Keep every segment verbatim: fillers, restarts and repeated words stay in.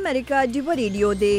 امریکا ډیو ریډیو دی.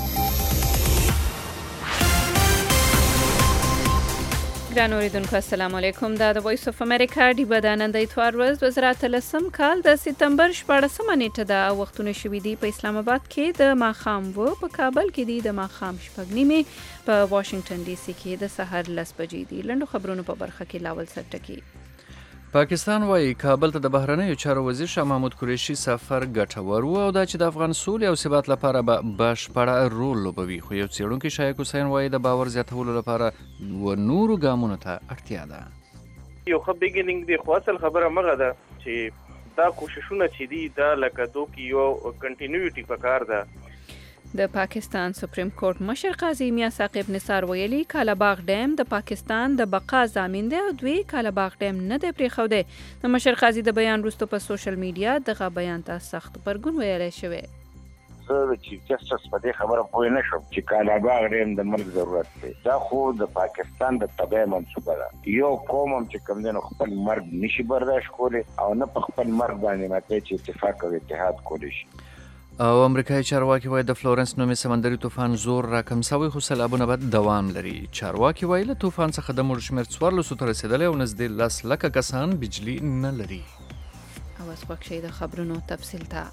ګران اوریدونکو السلام علیکم. دا د وایس اف امریکا ډیو د نن د اتوار ورځ دوه زره اتلسم کال د سپتمبر شپاړسمه نیټه ده. وختونه شوي دي په اسلام آباد کې د ماښام و، په کابل کې دي د ماښام شپږ نیمې، په واشنگټن ډي سي کې د سحر لس بجې دي. لنډو خبرونو په برخه کې لاول سر ټکي. پاکستان وايي کابل ته د بهرنیو چارو وزیر شاه محمود قریشي سفر ګټور و او دا چې د افغان سولې او ثبات لپاره به بشپړه رول لوبوي. خو یو څېړونکی شایق حسین وايي د باور زیاتولو لپاره و نورو ګامونو ته اړتیا ده. یو ښه بیګیننګ دی، خو اصل خبره مغه ده چې دا کوششونه چې دي دا لکه دو کې یو کنټینیوټي پکار ده. د پاکستان سپریم کورټ مشر قاضي میاں ثاقب نثار ویلي کالاباغ ډیم د پاکستان د بقا ضامن دی او دوی کالاباغ ډیم نه دی پرېښودی. د مشر قاضي د بیان وروسته په سوشل میډیا دغه بیان ته سخت غبرګون ویلی شوی. زه د چیف جسټس په دې خبره پوه نه شوم چې کالاباغ ډیم د مرګ ضرورت دی. دا خو د پاکستان د طبیعي منصوبه ده. یو قوم هم چې کوم دی نو خپل مرګ نشي برداشت کولی او نه په خپل مرګ باندې ماته چې اتفاق او اتحاد کولی شي. او امریکایي چارواکي وایي د فلورنس نومي سمندري طوفان زور راکم شوی خو سیلابونه به دوام لري. چارواکي وایي له طوفان څخه د مړو شمېر څوارلسو ته رسېدلی او نږدې لس لکه کسان بجلي نه لري. او اوس وخت شي د خبرونو تفصیل ته.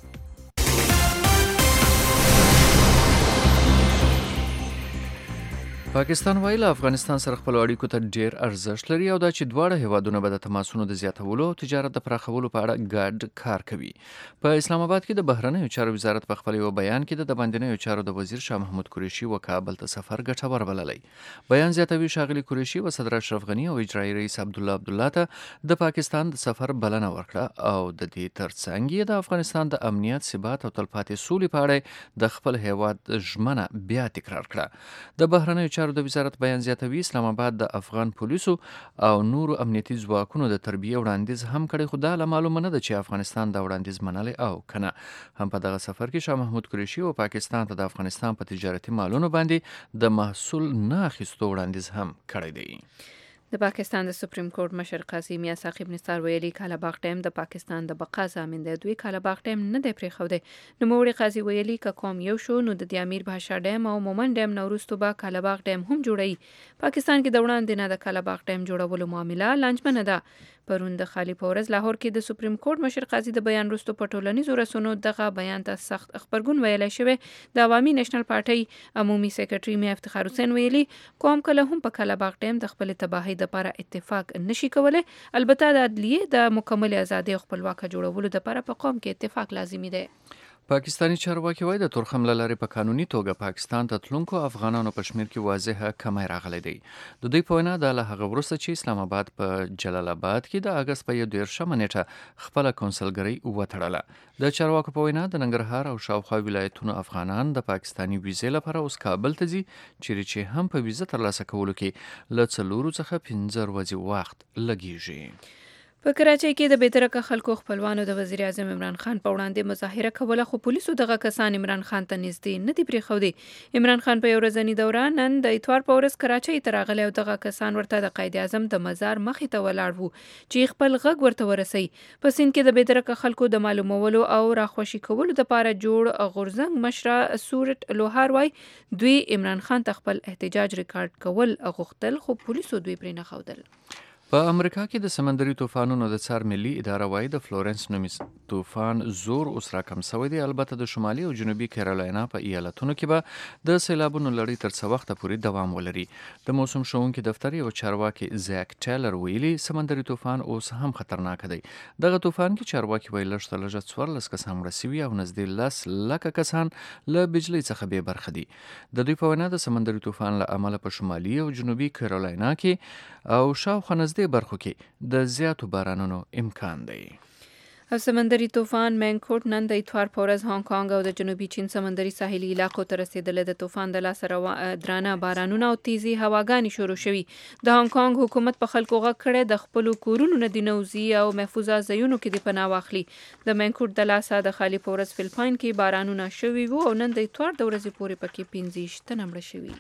پاکستان وایي له افغانستان سره خپلو اړیکو ته ډېر ارزښت لري او دا چې دواړه هیوادونه به د تماسونو د زیاتولو او تجارت د پراخولو په اړه ګډ کار کوي. په اسلام آباد کې د بهرنیو چارو وزارت په خپل یو بیان کې د باندنیو چارو د وزیر شاه محمود قریشي و کابل ته سفر ګټور بللی. بیان زیاتوي ښاغلي قریشي و صدر اشرف غني او اجرایي رئیس عبدالله عبدالله ته د پاکستان د سفر بلنه ورکړه او د دې ترڅنګ یې د افغانستان د امنیت، ثبات او تلپاتې سولې په اړه د خپل هیواد ژمنه بیا تکرار کړه. د بهرنیو د وزارت بیان زیاتوي اسلام آباد د افغان پولیسو او نورو امنیتي ځواکونو د تربیې وړاندیز هم کړی، خو دا لا معلومه نه ده چې افغانستان دا وړاندیز منلی او کنه. هم په دغه سفر کې شاه محمود قریشي او پاکستان ته د افغانستان په تجارتي مالونو باندې د محصول نه اخیستو وړاندیز هم کړی دی. د پاکستان د سپریم کورټ مشر قاضي میاں ثاقب نثار ویلي کالاباغ ډیم د پاکستان د بقا ضامن دی. دوی کالاباغ ډیم نه دی پرېښودی. نوموړي قاضي ویلي که کوم یو شو نو د امیر بهشاه ډیم او مومن ډیم نه وروسته به کالاباغ ډیم هم جوړوي. پاکستان کې د وړاندې نه د کالاباغ ډیم جوړولو معامله لانجمنه ده. پرون د خالي په ورځ لاهور کې د سپریم کورټ مشر قاضي د بیان وروسته په ټولنیزو رسنیو دغه بیان ته سخت غبرګون ویلی شوی. د عوامي نیشنل پارټۍ عمومي سیکرټري میاں افتخار حسین ویلي قوم کله هم په کالاباغ ډیم د خپل تباهۍ لپاره اتفاق نشي کولای. البته د عدلیې د مکمل ازادي او خپلواک جوړولو لپاره په قوم کې اتفاق لازمي دی. پاکستاني چارواکي وایي د تورخم له لارې په قانوني توګه پاکستان ته تلونکو افغانانو په شمېر کې واضحه کمی راغلی دی. د دوی په وینا دا له هغه وروسته چې اسلام آباد په جلال آباد کې د اګست په یو دېرشمه نیټه خپله کونسلګرۍ وتړله. د چارواکو په وینا د ننګرهار او شاوخوا ولایتونو افغانان د پاکستاني ویزې لپاره اوس کابل ته ځي، چیرې چې هم په ویزه ترلاسه کولو کې له څلورو څخه پنځه ورځې وخت لګیږي. په کراچۍ کې د بېدرکه خلکو خپلوانو د وزیر اعظم عمران خان په وړاندې مظاهره کوله، خو پولیسو دغه کسان عمران خان ته نږدې نه دي پرېښودي. عمران خان په یو ورځني دوره نن د اتوار په ورځ کراچۍ ته راغلی او دغه کسان ورته د قائد اعظم د مزار مخې ته ولاړ وو چې خپل غږ ورته ورسوي. په سیند کې د بېدرکه خلکو د معلومولو او راخوشي کولو لپاره جوړ غورځنګ مشره سورت لوهار وای دوی عمران خان ته خپل احتجاج ریکارډ کول غوښتل، خو پولیسو دوی پرې نه ښودل. په امریکا کې د سمندري طوفانونو د څار ملي اداره وایي د فلورنس نومي طوفان زور اوس راکم شوی دی. البته د شمالي او جنوبي کیرولاینا په ایالتونو کې به د سیلابونو لړۍ تر څه وخته پورې دوام ولري. د موسم ښوونکي دفتر یو چارواکي زیک ټیلر ویلي سمندري طوفان اوس هم خطرناک دی. دغه طوفان کې چارواکي وایي لږ تر لږه څوارلس کسان مړه سوي او نږدې لس لکه کسان له بجلۍ څخه بې برخه دي. د دوی په وینا د سمندري طوفان له امله په شمالي او جنوبي کیرولاینا کې او شاوخوا نږدې برخو کې د زیاتو بارانونو امکان دی. او سمندري طوفان مینکوټ نن د اتوار په ورځ هانګ کانګ او د جنوبي چین سمندري ساحلي علاقو ته رسېدلی. د طوفان د لاسه درانه بارانونه او تیزي هواګانې شروع شوي. د هانګ کانګ حکومت په خلکو غږ کړی د خپلو کورونو نه د نوځي او محفوظه ځایونو کې د پناه واخلي. د مینکوټ د لاسه د خالي په ورځ فلپاین کې بارانونه شوي وو او نن د اتوار د ورځې پورې پکې پنځه ویشت تنه مړه شوي.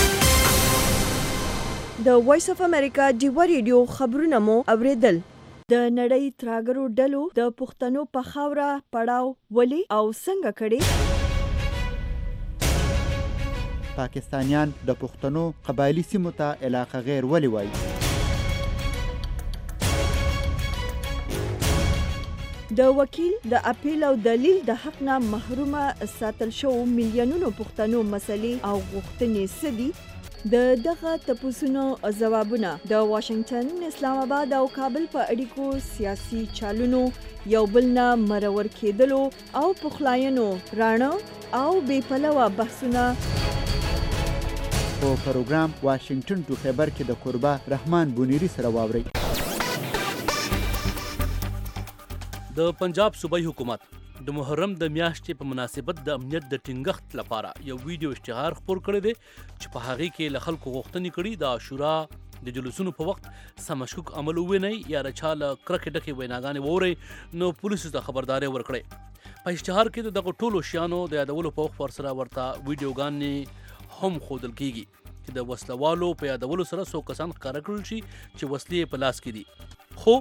د وایس اف امریکا ډیو ریډیو خبرونه مو اوریدل. د نړۍ تراګرو ډلو د پښتنو په خاوره پړاو ولي او څنګه کړي؟ پاکستانیان د پښتنو قبایلی سیمو ته علاقه غیر ولي وایي؟ د وکیل د اپیل او دلیل د حق نه محرومه ساتل شو میلیونونو پښتنو مسلې او غوښتنې سدي. د دغه تپوسونو ځوابونه د واشنگټن، اسلام آباد او کابل په اړیکو سیاسي چالونو یو بل نه مرور کېدلو او پخلاینو راڼه او بې پلوه بحثونه په پروګرام واشنگټن ټو خیبر کې د قربا رحمان بونیری سره واورئ. د پنجاب صوبایي حکومت د محرم د میاشتې په مناسبت د امنیت د ټینګښت لپاره یو ویډیو اشتهار خپور کړی دی چې په هغې کې له خلکو غوښتنې کړي د عاشورا د جلوسونو په وخت څه مشکوک عمل ووینئ یا د چا له کرکې ډکې ویناګانې واورئ نو پولیسو ته خبرداری ورکړئ. په اشتهار کې د دغو ټولو شیانو د یادولو په وخت ورسره ورته ویډیوګانې هم ښودل کیږي چې د وسلوالو په یادولو سره څو کسان ښکاره کړل شي چې وسلې په لاس کې دي. خو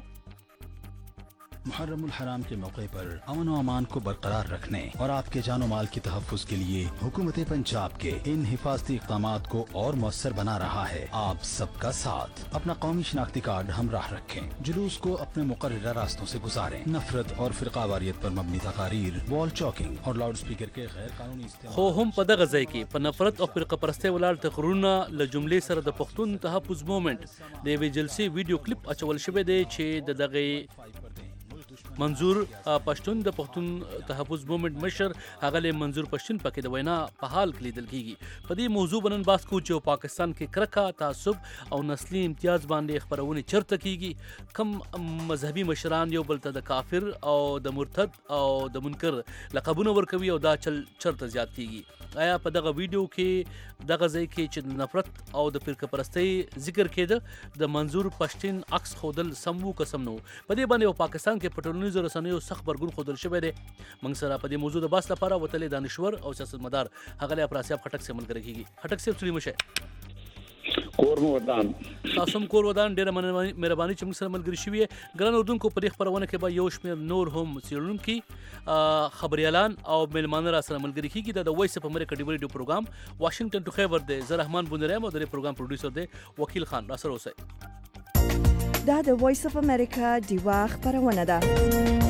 मुहर्रम الحرام के मौके पर अमन व अमान को बरकरार रखने और आपके जानो माल के तहफ़्फ़ुज़ के लिए हुकूमत पंजाब के इन हिफाजती इक़दामात को और मौसर बना रहा है. आप सबका साथ. अपना कौमी शनाख्ती कार्ड हमराह रखें. जुलूस को अपने मुक़र्ररा रास्तों से गुजारें. नफरत और फ़िरक़ावारियत पर मबनी तक़ारीर, वॉल चॉकिंग और लाउड स्पीकर के गैर कानूनी इस्तेमाल خو هم په دغه ځای کې په نفرت او فرقه پرستۍ ولاړ تقریرونه له جملې سره د پښتون تحفظ مومنټ د یوې جلسې ویډیو کلیپ اچول شوی دی چې د دغه منظور پښتون د پښتون تحفظ مومنټ مشر هغه منظور پښتون پکې د وینا په حال کې لیدل کیږي. په دې موضوع باندې بحث کوو چې پاکستان کې کرکه، تعصب او نسلي امتیاز باندې خبرونه چرته کیږي. کم مذهبي مشران یو بل ته د کافر او د مرتد او د منکر لقبونه ورکوي او دا چل چرته زیات کیږي. آیا په دغه ویډیو کې دغه ځای کې چې نفرت او د فرقه پرستۍ ذکر کېده د منظور پښتون عکس خودل سم وو قسم نو؟ په دې باندې پاکستان کې په ټولنیزو رسنیو سخت غبرګون ښودل شوی دی. موږ سره په دې موضوع د بحث لپاره وتلې دانشور او سیاستمدار ښاغلی افراسیاب خټک صاحب ملګری کیږي. خټک صاحب سلیم شه. کور مو ودان تاسو هم کور ودان. ډېره مهرباني چې موږ سره ملګري شوي. ګران اردوونکو په دې خپرونه کې به یو شمېر نور هم څېړونکي، خبریالان او میلمانه را سره ملګري کیږي. دا د وایس اف امریکا ډیو ریډیو پروګرام واشنگټن ټو خیبر دی. زه رحمان بونیری یم او د دې پروګرام پروډوسر دی وکیل خان. را سره اوسئ. دا د وایس اف امریکا ډیوا خبرونه ده.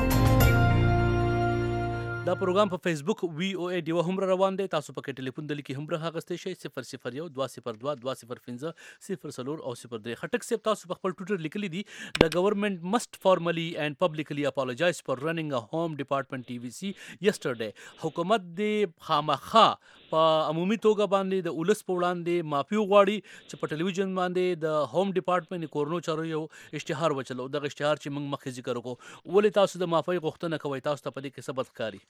دا پروګرام په فیسبوک وی او ای ډیوا هم روان دی. تاسو پکې ټلیفون د لیکي هم راغستې شئ صفر صفر یو دوه صفر دوه دوه صفر پنځه صفر څلور او صفر درې. خټک صاحب تاسو په خپل ټویټر لیکلی دی د گورنمنٹ must formally and publicly apologize for running a home department T V C yesterday. حکومت دې خامخا په عمومي توګه باندې د ولس په وړاندې معافي وغواړي چې په ټلویزیون باندې د هوم ډپارټمنټ کورونو چارو یو اشتهار وچلو. دغه اشتهار چې موږ مخکې ذکر وکړو ولې تاسو د معافي غوښتنه کوئ؟ تاسو ته په دې کې څه بد ښکاري؟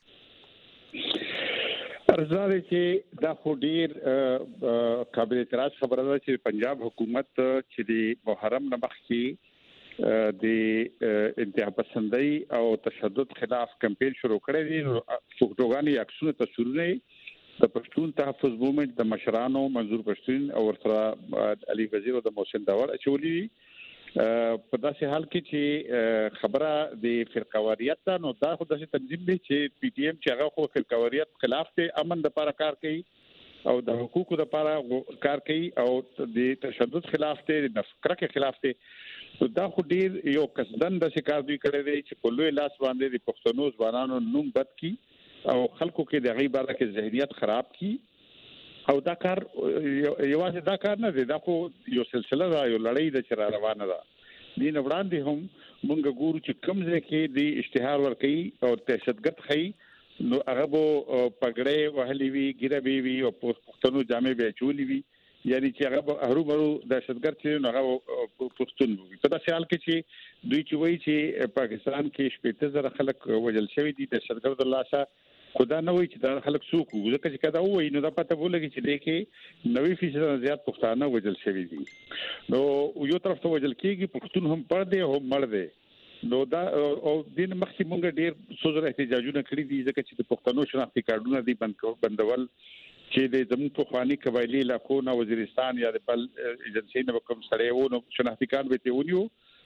ارزاده چې دا خو ډیر قابل اعتراض خبره ده چې پنجاب حکومت چې د محرم نه مخکې د انتها پسندۍ او تشدد خلاف کمپین شروع کړی دی. فوټوګانې عکسونه تصویرونه د پښتون تحفظ مومنټ د مشرانو منظور پښتون او ورسره علي وزیر او د محسن داور اچولي دي. په داسې حال کې چې خبره د فرقواریت ده نو دا خو داسې تنظیم دی چې پی ټی ایم چې هغه خو فرقواریت خلاف دی، امن لپاره کار کوي او د حقوقو لپاره کار کوي او د تشدد خلاف دی، د کرکې خلاف دی. دا خو ډیر یو قصدن داسې کار دوی کړی دی چې په لوی لاس باندې د پښتنو ځوانانو نوم بد کی او خلکو کې د هغې باره کې ذهنیت خراب کی. او دا کار یوازې دا کار نه دی، دا خو یو سلسله ده، یو لړۍ ده چې را روانه ده. دې نه وړاندې هم موږ ګورو چې کوم ځای کې د اشتهار ورکوي او دهشتګرد ښیي نو هغه به پګړۍ وهلې وي، ږیره به وي او پښتنو جامې به اچولې وي، یعنی چې هغه به هرومرو دهشتګرد چې نو هغه پښتون وي. په داسې حال کې چې دوی چې وایي چې پاکستان کې شپېته زره خلک وژل شوي دي دهشتګرد لاسه، خدا نه وایي چې دا خلک څوک وو، ځکه چې کله وایي نو دا پته ولګي چې دی کې نوي فیصد زیات پښتانه وژل شوي دي. نو یو طرف ته وژل کېږي، پښتون هم پړ دی هم مړ دی. نو دا او دین مخکې مونږ ډېر څو زره احتجاجونه کړي دي ځکه چې د پښتنو شناختي کارډونه دي بندول چې د زموږ پخواني قبایلي علاقو نه وزیرستان یا د بل ایجنسۍ نه کوم سړی و نو شناختي کارډ به ته ونیو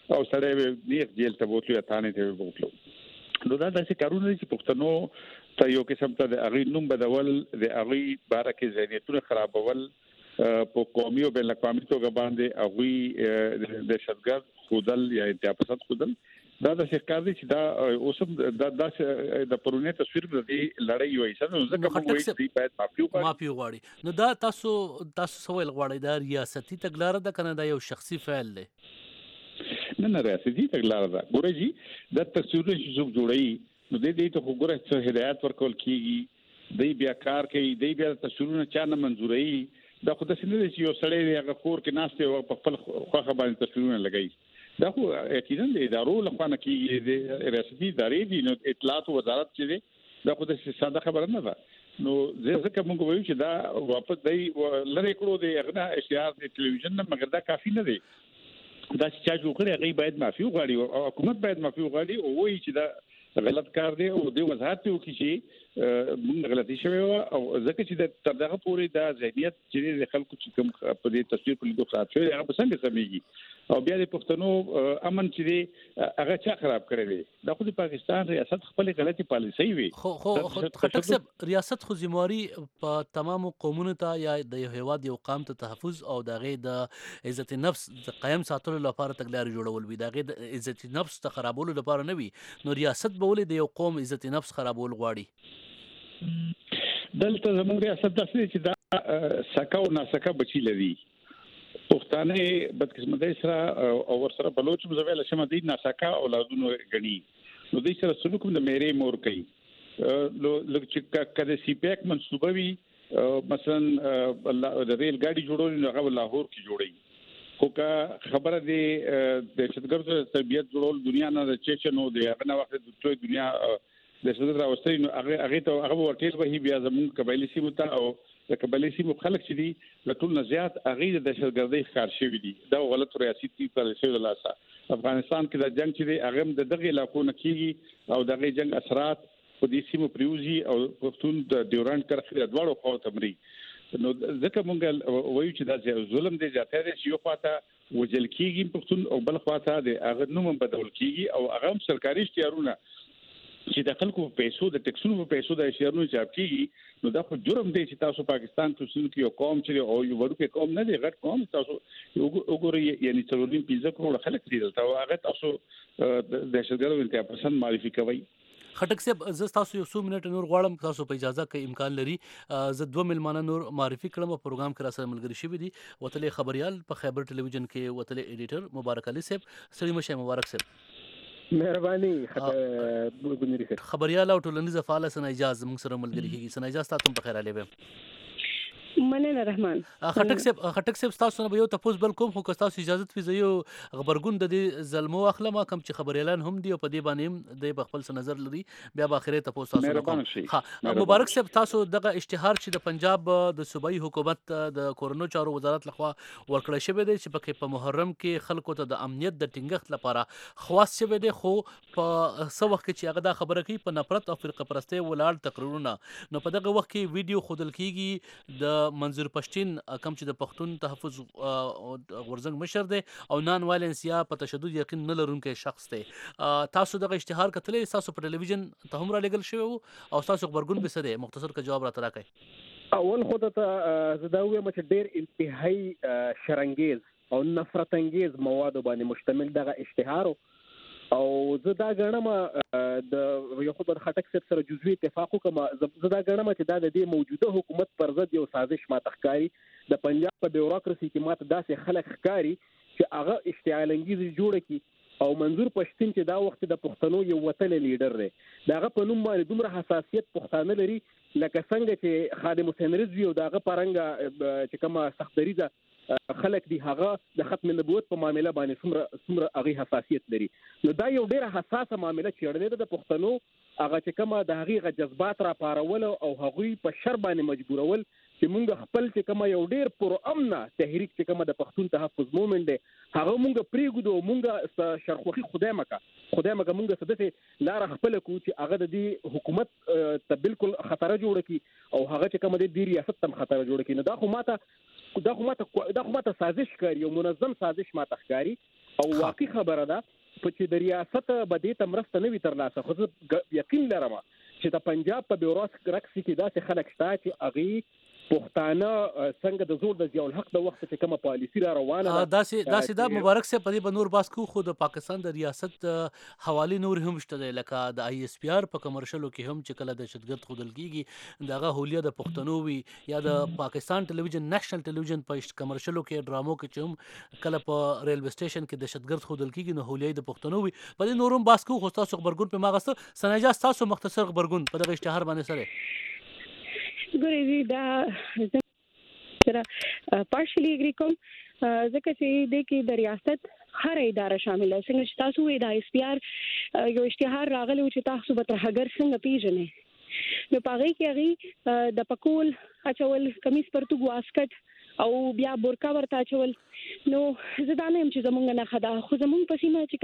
او سړی نیغ جیل ته بوتلو یا تانه ته بوتلو. نو دا داسې کارونه چې پښتنو ته یو قسم ته د اغي نوم بدول د اغي بارکه ذهنیتونه خرابول په قومي او بین الاقوامي توګه باندې اغي د شدګر خودل یا انتهاپسند خودل دا د ښکار دي چې دا اوسم د د د پرونه تصویر د لړۍ وایي څنګه ځکه موږ وایي چې باید مافیو غواړي مافیو غواړي. نو دا تاسو تاسو سوال غواړي دا ریاستي تګلارې ده کنه دا یو شخصي فعل دی؟ نه نه ریاستي تګلارې ده. ګورئ جی د تصویرونه چې څوک جوړوي نو د دې ته وګوره چې هدایت ورکول کیږي دی بیا کار کوي دی بیا تصویرونه چا نه منزوري دا خو د سینې چې یو سړی هغه کور کې ناشته او په خپل خوخه باندې تصویرونه لګایي دا خو یقینا د ادارو لخوا نه کیږي د ریاستي ادارې دي نو اطلاعات وزارت چې دی دا خو د ساده خبره نه ده. نو ځکه موږ وایو چې دا واپس دی لری کړو دی هغه اشتهار د ټلویزیون نه مګر دا کافی نه دی. دا چې چا جوړ کړی هغه باید معافي وغواړي او حکومت باید معافي وغواړي او وایي چې دا غلط کار دی او د وضاحت وکړي چې موږ غلطي شوی او ځکه چې د تر دغه پورې دا ذهنیت چې د خلکو چې کوم په دې تصویر په لیدو خراب شوی هغه څنګه سمېږي او بیا د پښتنو امن چې دی هغه چا خراب کړی دی دا خو د پاکستان ریاست خپل غلطي پالیسي وي. خو خو خټک صاحب ریاست خو ذمہواری په تمامو قومونو ته یا د یو هیواد یو قوم ته تحفظ او دغه د عزت نفس د قائم ساتلو لپاره تګلارې جوړول وي دغه د عزت نفس ته خرابولو لپاره نه وي. نو ریاست به ولې د یو قوم عزت نفس خرابول غواړي؟ دلته زموږ ریاست داسې چې دا سکه او ناسکه بچی لري پښتانه بدقسمتۍ سره او ورسره بلوچ مزویل شمه دي ناسکه اولادونو غني نو دوی سره سلوک د میرې مور کوي نو لکه چې کله سی پیک منسوبه وي مثلا د ریل ګاډي جوړول نو هغه لاهور کې جوړي خو کا خبره دی د شتګرد تربیت جوړول دنیا نه د چچنو دی هغه نه وخت د ټول دنیا د شتګرد راوستي نو هغه هغه ته هغه ورټیل به بیا زموږ قبایلی سیمه ته او د قبایلی سیمه خلک چې دي له ټول نه زیات هغه د شتګردۍ ښکار شوی دي دا غلط ریاستي پالیسي د لاسه افغانستان کې د جنگ چې دی هغه د دغه علاقو نه کیږي او دغه جنگ اثرات په دې سیمه پریوزي او پښتون د ډیورانډ کرښې د دواړو خواو تمري نو ځکه مونږ وایو چې دا ظلم دی ځاتې دی چې یو خواته وجل کیږي پښتون او بل خواته د هغه نوم بدل کیږي او هغه سرکاري اشتهارونه چې د خلکو په پیسو د ټکسونو په پیسو د اشتهارونو چاپ کیږي نو دا خو جرم دی چې تاسو پاکستان ته څنګه یو قوم چې او یو ورکه قوم نه دی غټ قوم تاسو وګورئ یعنی څلورین پنځه کروڑ خلک دي دا هغه تاسو د دهشتګرد انتها پسند معرفي کوي. خټک صاحب زه تاسو یو څو منټ نور غواړم تاسو په اجازه کې امکان لري زه دوه ملمانه نور معرفي کړم په پروګرام کې را سره ملګری شوی دي وتلې خبريال په خیبر ټلویزیون کې وتلې ایډیټر مبارک علي صاحب سړي مشه مبارک صاحب مهرباني خبريال خبريال او ټولنیز فعال سن اجازه موږ سره ملګری کیږي سن اجازه تاسو په خیر علي مننه رحمان خټک صاحب خټک صاحب تاسو نه یو تاسو بل کوم خو تاسو اجازه وي زه یو خبرګون د دې ظلمو اخلم کوم چې خبر اعلان هم دی او په دې باندې د خپل نظر لري بیا په اخرت تاسو تاسو ها مبارک صاحب تاسو دغه اشتهار چې د پنجاب د صوبایي حکومت د کورونو چارو وزارت لخوا ورکړی شوی دی چې په محرم کې خلکو ته د امنیت د ټینګښت لپاره خواص شوی دی خو په څو وخت کې چې هغه دا خبره کوي په نفرت او فرقه پرستی ولاړ تقریرونه نو په دغه وخت کې ویډیو خودل کیږي د منظور پښتين کم چې د پښتون تحفظ غورزنګ مشر دی او نان وایلنس یا په تشدد یقین نه لرونکي شخص دی تاسو دغه اشتهار کتلې تاسو په ټلویزیون ته هم را لګل شوی او تاسو خبرګون به څه دی مختصر کا جواب را تراکې اول خود ته زدا وې مچ ډېر انتهایی شرنګیز او نفرت انگیز مواد باندې مشتمل دغه اشتهار او زه دا غنم د یو خبر خټک سره جزوی اتفاق کوم زه دا غنم چې دا د دې موجوده حکومت پر ضد یو سازش ما تخکاری د پنجاب په بیوروکراسي کې ماته داسې خلک ښکاری چې هغه اشتعال انگیز جوړ کی او منظور پښتين چې دا وخت د پښتنو یو وطن لیډر دی داغه په نوم باندې دومره حساسیت پښتانه لري لکه څنګه چې خادم حسین رضوی او داغه پرنګ چې کومه سختدریزه خلک دی هغه د ختم نبوت په معاملې باندې څومره څومره هغه حساسیت لري نو دا یو ډیره حساسه معاملې چې د پښتنو هغه چې کومه د هغه جذبات را پارول او هغه په شر باندې مجبورول چې مونږ خپل چې کومه یو ډیر پر امنه تحریک چې کومه د پښتون تحفظ مومنت دی هغه مونږ پریګو مونږ شرخوخي خدای مکه خدای مکه مونږ سدته لار خپل کو چې هغه د دې حکومت ته بالکل خطر جوړ کی او هغه چې کومه د دې ریاست تم خطر جوړ کی نو دا خو ماته دا خو ماته دا خو ماته سازش کوي یو منظم سازش ماته ښکاری او واقعي خبره ده په چې د ریاست بدې تمرسته نه وي ترلاسه خو یقین لرم چې د پنجاب په بیوروکراسي کې داسې خلک شته چې هغه پښتانه څنګه د زور د ضیاء الحق د وخت چې کومه پالیسی را روانه ده داسې داسې دا مبارک سه په دې بنور باس کو خو د پاکستان د ریاست حواله نور هم شته لکه د آی اس پی آر په کمرشلو کې هم چې کله د دهشتګرد خودل کیږي دغه هولیا د پښتنو وی یا د پاکستان ټلویزیون نېشنل ټلویزیون په کمرشلو کې ډرامو کې چې هم کله په ریلوی سټیشن کې د دهشتګرد خودل کیږي نو هولیا د پښتنو وی په دې نورم باس کو خو تاسو خبرګون په ماغسته سناجا تاسو مختصر خبرګون په دغه اشتهار باندې سره ګورې دا سره پارشلی اګری کوم ځکه چې د کې د ریاست هر اداره شامل ده څنګه چې تاسو وې د اس پی آر یو اشتهار راغلی چې تاسو به تر هغه څنګه پیژنې نو پاره کې هغه د پکول اچول کمیس پرتګ واسکټ او بیا بورکا ورته اچول نو زدانه هم چې زمونږ نه خدا خو زمونږ پسیمه چې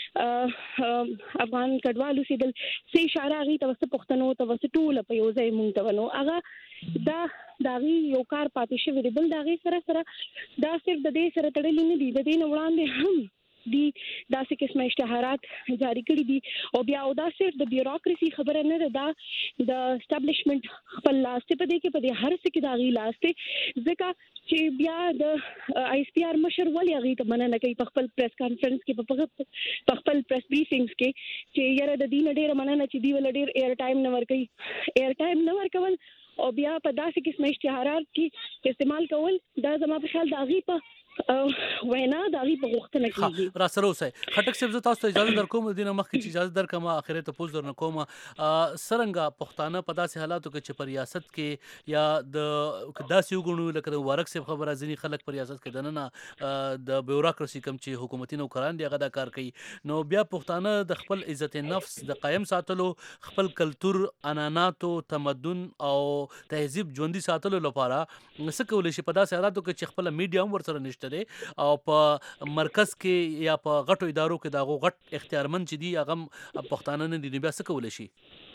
کوم افغان کډوالو سیدل سي اشاره غي توسط پښتنو توسط ټول په یو ځای مونږ ته ونو هغه دا داغي یو کار پاتې شوی دی بل داغي سره سره دا صرف د دې سره تړلې نه دي د دې نه وړاندې هم دی داسې قسمه اشتهارات جاری کړي دي او بیا او دا صرف د بیوروکراسي خبره نه ده دا د اسټابلیشمنت خپل لاسته په دې کې په دې هر څه کې داغي لاسته ځکه چې بیا د آی اس پی آر مشر ولې هغه ته مننه کوي په خپل پریس کانفرنس کې په خپل پریس بریفینګز کې چې یاره د دین ډېر مننه چې دی ول ډېر ایر ټایم نه ورکوي ایر ټایم نه ورکول او بیا په داسې قسمه اشتهارات کې استعمال کول دا زما په خیال داغي په وینا داغي په غوښتنه کیږي را سره اوسه خټک صاحب تاسو ته اجازه درکوم دینه مخکې چې اجازه درکم اخره ته پوز درنه کوم سرنګا پښتانه په داسې حالاتو کې چې په ریاست کې یا د داسې وګڼو لکه د وارک صاحب خبره ځینی خلک په ریاست کې دننه د بیوروکراسي کم چې حکومتي نوکران دی هغه دا کار کوي نو بیا پښتانه د خپل عزت نفس د قائم ساتلو خپل کلچر انانات او تمدن او تهذیب ژوندۍ ساتلو لپاره څه کول شي په داسې حالاتو کې چې خپل میډیا هم ورسره نشته او په مرکز کې یا په غټو ادارو کې داغو غټ اختیارمن چې دی هغه پښتانه نه دي بیا څه کول شي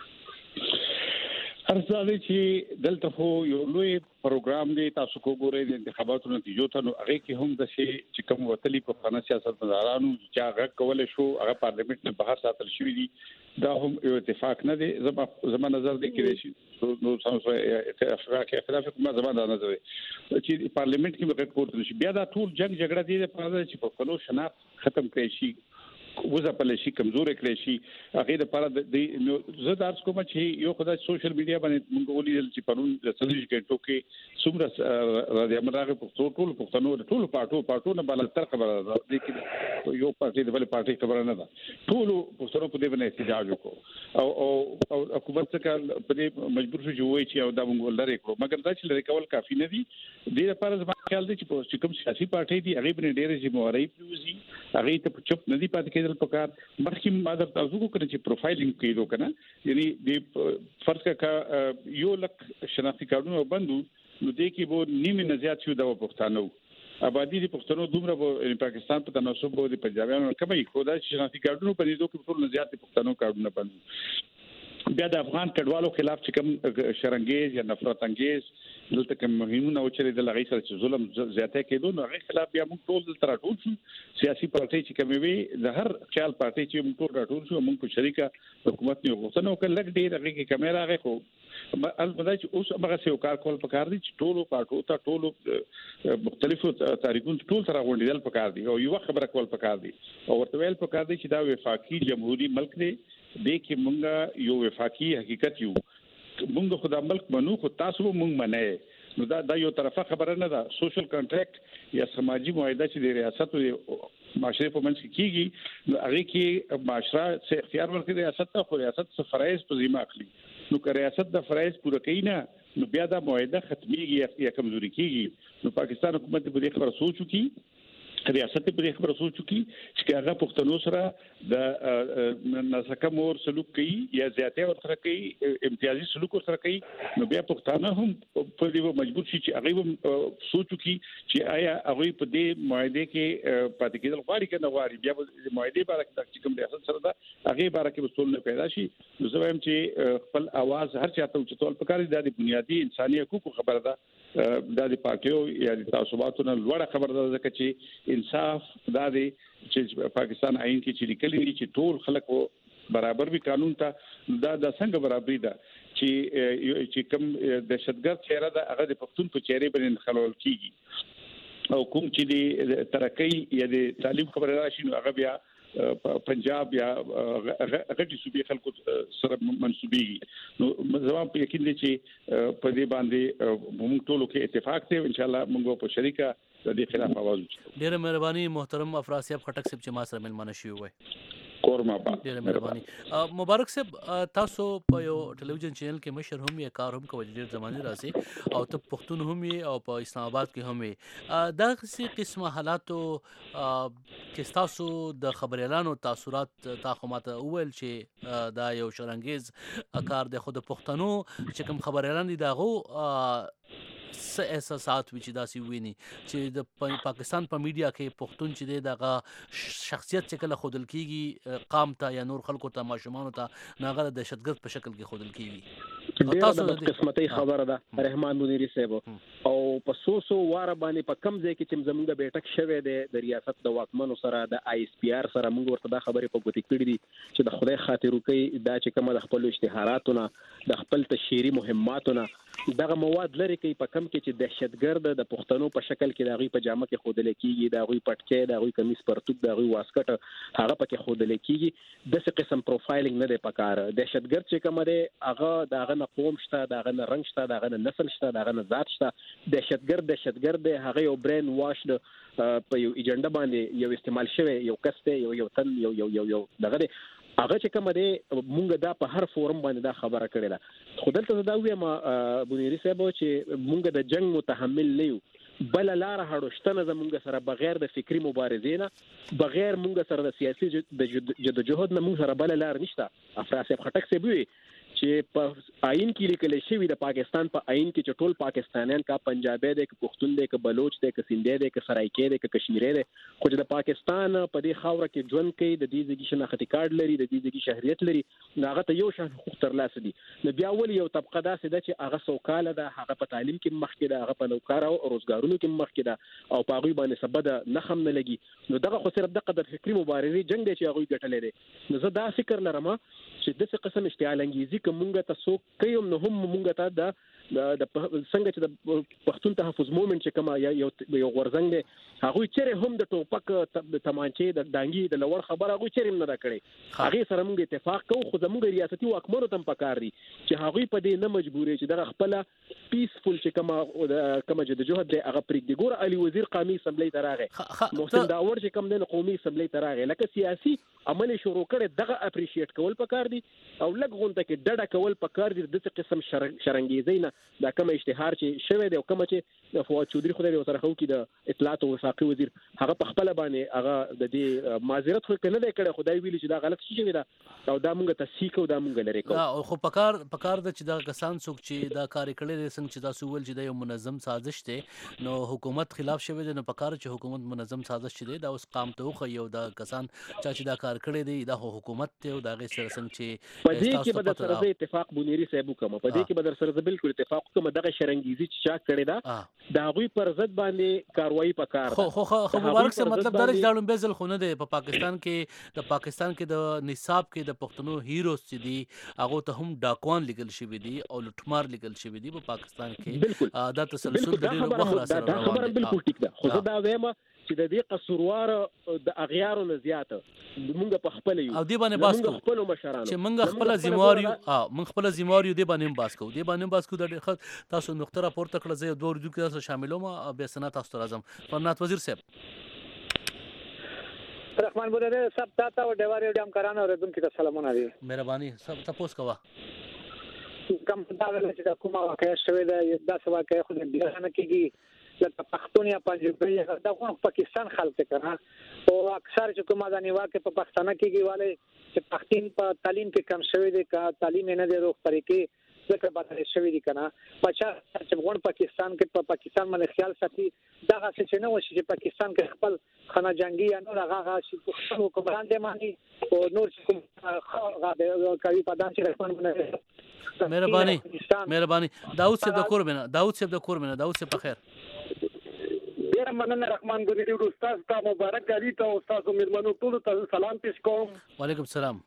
ارزاله چې دلته خو یو لوی پروګرام دی تاسو کو ګورئ د انتخاباتو نتیجو ته نو هغه کې هم د شي چې کوم وتلی په خانه سیاست مدارانو چې هغه کول شو هغه پارلیمنت نه بهر ساتل شوی دی دا هم یو اتفاق نه دی زما زما نظر دی کې شي نو تاسو اتفاق اختلاف کومه زما نظر دی چې پارلیمنت کې وخت کوته شي بیا دا ټول جنگ جګړه دی په اړه چې په خپل شناخت ختم کړي شي وزه په لشي کمزورې کړی شي هغه د لپاره د زه درس کوم چې یو خدای سوشل میډیا باندې موږ ولیدل چې پرون د سلوج کې ټوکې څومره راځي امرغه په ټول پښتنو ټول پټو پټو نه بل تر خبره ده چې یو پارټي د بل پارټي خبره نه ده ټول پښتنو په دې باندې احتجاج وکړو او او حکومت څخه په دې مجبور شو جوړي چې دا موږ لری کړو مګر دا چې لری کول کافي نه دي د لپاره زما خیال دی چې کوم سیاسي پارټي دي هغه باندې ډېر ذمہواری پروزي هغه ته چپ نه دي پاتې کېدل پکار مخکې ماده تاسو کو کړی چې پروفایلینګ کېدو کنه یعنی د فرض کا یو لک شناختی کارونه بندو نو دې کې وو نیمه نه زیات شو د پښتنو آبادی د پښتنو دومره په پاکستان په تناسب وو د پنجابیانو کمه خدای شناختی کارونه په دې دوه کې ټول نه زیات پښتنو کارونه بندو بیا د افغان کډوالو خلاف چې کوم شرنګیز یا نفرت انگیز دلته کوم مهمونه او چې د لغې سره چې ظلم زیاته کېدو نو هغه خلاف بیا موږ ټول تر ټول شو سیاسي پارټي چې کومې وي د هر خیال پارټي چې موږ ټول راټول شو موږ په شریکه حکومت نه غوښتنه وکړه لکه ډېر هغه کې کیمرا هغه خو البته چې اوس هغه څه کار کول پکار دي چې ټول پارټو ته ټول مختلفو تاریخونو ټول سره غونډېدل پکار دي او یو خبره کول پکار دي او ورته ویل پکار دي چې دا وفاقي جمهوریت ملک دی د کې مونږه یو وفاقي حقیقت یو مونږ خو د ملک منو خو تاسو مونږ منئ نو دا د یو طرفه خبره نه ده سوشل کانټریکټ یا سماجی معاهده چې د ریاست او معاشره په منځ کې کیږي نو هغه کې معاشره څخه اختیار ورکړي ریاست ته خو ریاست څخه فرایض په ذمہ اخلي نو که ریاست د فرایض پوره کوي نه نو بیا دا معاهده ختميږي یا کمزوري کیږي نو پاکستان حکومت په دې خبره سوچ وکړي ریاست په دې خبره سوچ وکړي چې هغه پښتنو سره د ناسکه مور سلوک کوي یا زیاته ورسره کوي امتیازي سلوک ورسره کوي نو بیا پښتانه هم په دې مجبور شي چې هغه سوچ وکړي چې آیا هغه په دې معاهده کې پاتې کېدل غواړي کنه غواړي بیا د معاهده باره کې چې کوم ریاست سره ده هغه باره کې وسول نه پیدا شي نو زه وایم چې خپل आवाज هر چاته چتول پکاري د بنیادی انساني حقوقو خبره ده د پارټیو یا د تعصباتو نه لوړه خبره ده ځکه چې انصاف دا دی چې پاکستان آئین کې چې لیکلي دي چې ټول خلک برابر وي قانون ته دا د څنګه برابرۍ ده چې چې کوم دهشتګرد چهره ده هغه د پښتون په چهره باندې خلول کیږي او کوم چې د ترقۍ یا د تعلیم خبره راشي نو هغه بیا پنجاب یا غټي صوبې خلکو سره منسوبيږي نو زما په یقین دي چې په دې باندې موږ ټول کې اتفاق دی ان شاء الله موږ په شریکه د دې خلاف आवाज وکړو. ډیره مهرباني محترم افراز صاحب خټک صاحب چې ما سره ملمنه شوی وای. کورما با ډیره مهرباني. مبارک صاحب تاسو په یو ټلویزیون چینل کې مشر هم یې کار هم کوي ډیر زمانه راځي او ته پښتون هم یې او په اسلام آباد کې هم یې دا څه قسمه حالاتو چې تاسو د خبريالانو تاثیرات تا خو ماته اول چې دا یو شرنګیز کار د خود پښتنو چې کوم خبريالان دي داغو څه احساسات وی چې داسې ویني چې د پاکستان په میډیا کې پښتون چې دی دغه شخصیت چې کله خودل کیږي قام ته یا نور خلکو ته ماشومان ته ناغه د دهشتګرد په شکل کې خودل کیږي. تاسو د قسمتي خبره ده رحمان منیری صاحب او په سوسو واره باندې په کم ځای کې چې زمونږ بیٹک شوه د ریاست د واکمنو سره د آی اس پی آر سره موږ ورته دا خبره په ګوتې کړې دي چې د خدای خاطر وکي دا چې کومه د خپل اشتهاراتونه د خپل تشهيري مهماتونه دغه مواد لري کوي په کم کې چې دهشتګرد د پښتنو په شکل کې د غوي په جامه کې خودل کیږي د غوي پټکې د غوي کمیس پرتوب د غوي واسکټ هغه پکې خودل کیږي د څه قسم پروفایلینګ نه دی پکاره. دهشتګرد چې کوم دی هغه دغه نه قوم شته دغه نه رنگ شته دغه نه نسل شته دغه نه ذات شته. دهشتګرد دهشتګرد هغه یو برین واش د په یو ایجنډا باندې یو استعمال شوی یو کس یو یو تن یو یو یو یو دغه هغه چې کوم دی مونږ دا په هر فورم باندې دا خبره کړې ده. خو دلته دا وایم بنيري صاحب چې مونږ د جنگ متحمل نه یو بل لار هړوشتنه زمونږ سره بغیر د فکری مبارزې نه بغیر مونږ سره د سیاسي جدوجہد نه مونږ سره بل لار نشته. افراز صاحب خټک صاحب وی چې په آئین کې لیکل شوی د پاکستان په آئین کې چې ټول پاکستانیان کا پنجابي دي ک پښتون دي ک بلوچ دي ک سندي دي ک سرایکي دي ک کشمیري دي خو چې د پاکستان په دې خاوره کې ژوند کوي د دې ځګي شناختی کارت لري د دې ځګي شهريت لري هغه ته یو شان حقوق ترلاسه دي. نو بیا ول یو طبقه داسې ده چې هغه سوکاله ده هغه په تعلیم کې مخکې ده هغه په نوکار او روزګارونو کې مخکې ده او په هغه باندې سبد نه خم نه لګي. نو دغه خو صرف د قدر فکری مبارزې جنگ دی چې هغه ګټلې دي. نو زه دا فکر لرم چې د څه قسم اشتعال انګیزي کومه تاسو کوم نه هم مونږ ته د د څنګه چې د پښتون تحفظ موومېنټ چې کومه یو یو غورځنګ دی هغه چیرې هم د ټوپک د تمانچې د ډانګي د لوړ خبره هغه چیرې نه دا کړي هغه سره موږ اتفاق کوو خو زموږ ریاستي واکمنو تم پکار دي چې هغه په دې نه مجبورې چې دغه خپل پیسفول چې کومه کومه جدوجہد دی هغه پرېږدي. ګور علي وزیر قومي اسمبلی ته راغی محسن داور چې کوم د قومي اسمبلی ته راغی لکه سیاسي عمل شروع کړي دغه اپریشیټ کول پکار دي او لږ غونډه کې ډډه کول پکار دي د څه قسم شرنګیزي نه دا کوم اشتهار چې شوه دی او کوم چې فواد چودري خدای دې سره خو کې د اطلاعات او وفاقي وزیر هغه په خپل باندې هغه د دې معذرت خو کنه دی کړي خدای ویلي چې دا غلط شي وي دا او دا مونږ ته سیکو دا مونږ لري کو دا خو پکار پکار د چې دا کسان څوک چې دا کار کړي څنګه چې تاسو ول چې دا یو منظم سازش دی نو حکومت خلاف شوی دی نو پکار چې حکومت منظم سازش دی دا اوس قام ته خو یو دا کسان چې دا کار کړي دی دا حکومت ته او دا غي سره څنګه چې په دې کې به د سره اتفاق بنيري صاحب کوم په دې کې به در سره بالکل اتفاق کوم دغه شرنګیزي چې چا کړی دا دا غوي پر ضد باندې کاروایی پکار خو خو خو مبارک سره مطلب دا چې دالم بیزل خونه دی په پاکستان کې د پاکستان کې د نصاب کې د پښتنو هیروز چې دي هغه ته هم ډاکوان لیکل شوی دي او لټمار لیکل شوی دي په پاکستان کې دا تسلسل د ډیرو وخت سره روان دي. بالکل ټیک ده خو دا وایم چې د دې قصوروار د اغیارو نه زیاته مونږ په خپل یو او دی باندې باس کو خپل مشرانو چې مونږ خپل ذمہواری اه مونږ خپل ذمہواری دی باندې باس کو دی باندې باس کو د تاسو نقطه راپورته کړل زه دوه ورځې کې تاسو شاملوم به سنا تاسو راځم فرنات وزیر صاحب رحمان بوده سب تاته او ډیوار ډیم کرانه اوریدونکو ته سلامونه دي مهرباني سب تاسو کوا کوم دا چې دا کومه واقعیا شوې ده دا څه واقعیا خو دې نه کېږي لکه پښتون یا پنجابي دا خو پاکستان خلک کنه او اکثر چې کومه د نیواکه په پښتانه کېږي والے چې پښتين په تعلیم کې کم شوی دی کا تعلیم نه دی روغ طریقې ځکه بدل شوی دی کنه پچا چې وګون پاکستان کې په پاکستان باندې خیال ساتي دا څه چې نه وشي چې پاکستان کې خپل خنا جنگي یا نور هغه چې خپل حکمران دي مانی او نور چې کوم هغه کوي په داسې رسمن باندې مهرباني مهرباني داوود صاحب د کور بنا داوود صاحب د کور بنا داوود صاحب په خیر ډیر ډیره مننه رحمان بنيري استاد ته مبارک علي ته استاد مېرمنو ټول ته سلام پېښ کوم. وعلیکم السلام.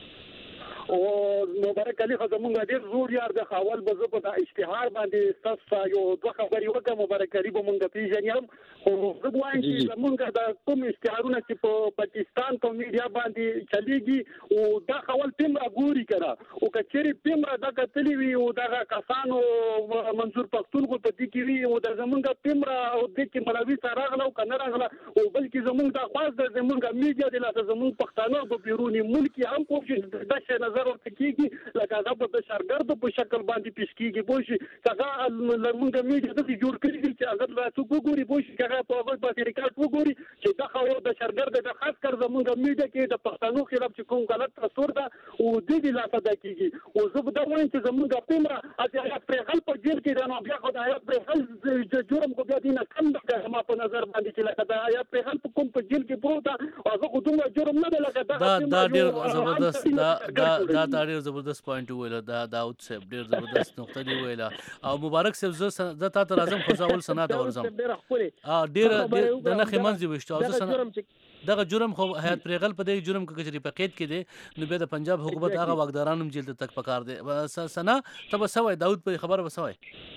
او مبارک علي خو زمونږ ډېر زوړ یار د خاول به زه په دا اشتهار باندې ستاسو یو دوه خبرې وکړم. مبارک علي به مونږ پېژني هم خو زه وایم چې زمونږ د کوم اشتهارونه چې په پاکستان په میډیا باندې چلیږي او دا خاول پیمره ګوري کړه او که چېرې پیمره دا کتلې وي او دغه کسانو منظور پښتون خو په دې کې وي او د زمونږ پیمره او د کې ملوي سره راغله او که نه راغله او بلکې زمونږ د خاص د زمونږ میډیا د لاسه زمونږ پښتانه په بیروني ملک هم کوشش د څه نظر ورته کېږي لکه هغه په بشرګردو په شکل باندې پیش کېږي پوه شي هغه لمونږ میډیا داسې جوړ کړي دي چې هغه راڅوک وګوري پوه شي هغه په هغه باندې ریکارډ وګوري چې دا خو یو بشرګرد د خاص کر زمونږ میډیا کې د پښتنو خلاف چې کوم غلط تصور ده او د دې لاسه ده کېږي او زه به دا وایم چې زمونږ پیمره هغه پرېغل په جیل کې ده نو بیا خو د هغه پرېغل جرم خو بیا دې نه کم ده ما په نظر باندې چې لکه د هغه پرېغل په کوم په جیل کې پروت ده هغه خو دومره جرم نه ده لکه دا دا ډېر زبردست دا دا دا ډېر زبردست پوینټ ویل دا داود صاحب ډېر زبردست نقطه دی ویل او مبارک صاحب زه د تا ته راځم خو ځاول سنا ته ورځم ا ډېر د نه خمنځي وشته او زه سنا دغه جرم خو حیات پرېغل په دې جرم کې کچري په قید کې دی نو به د پنجاب حکومت هغه واګدارانو جیل ته تک پکار دی سنا ته وسوي داود په خبره وسوي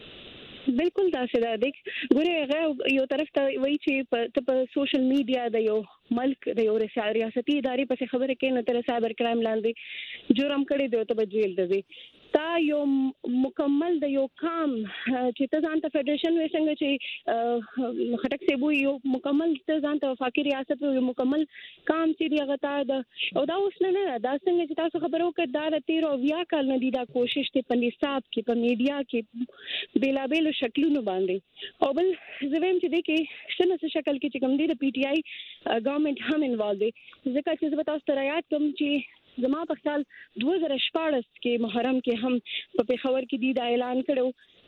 بالکل دا څه ده دیک ګوره یو طرف ته وایي چې په سوشل میډیا د یو ملک د یو ریاستي ادارې په خبره کې نه تر سایبر کرائم لاندې جرم کړی دی ته به جیل دی تا یو مکمل د یو کام چې ته ځان ته فدریشن وې څنګه چې خټک سیبو یو مکمل ته ځان ته وفاقي ریاست یو مکمل کام چې دی هغه تا د او دا اوس نه نه دا څنګه چې تاسو خبرو کې دا د تیر او بیا کال نه دی دا کوشش ته په نصاب کې په میډیا کې بیلابېل شکلونو باندې او بل زویم چې دی کې څنګه شکل کې چې کوم دی د پی ټ آی ګورنمنت هم انوالو دی ځکه چې زه تاسو ته یاد کوم چې زما په خیال دوه زره شپاړس کې محرم کې هم په پیښور کې دی دا اعلان کړو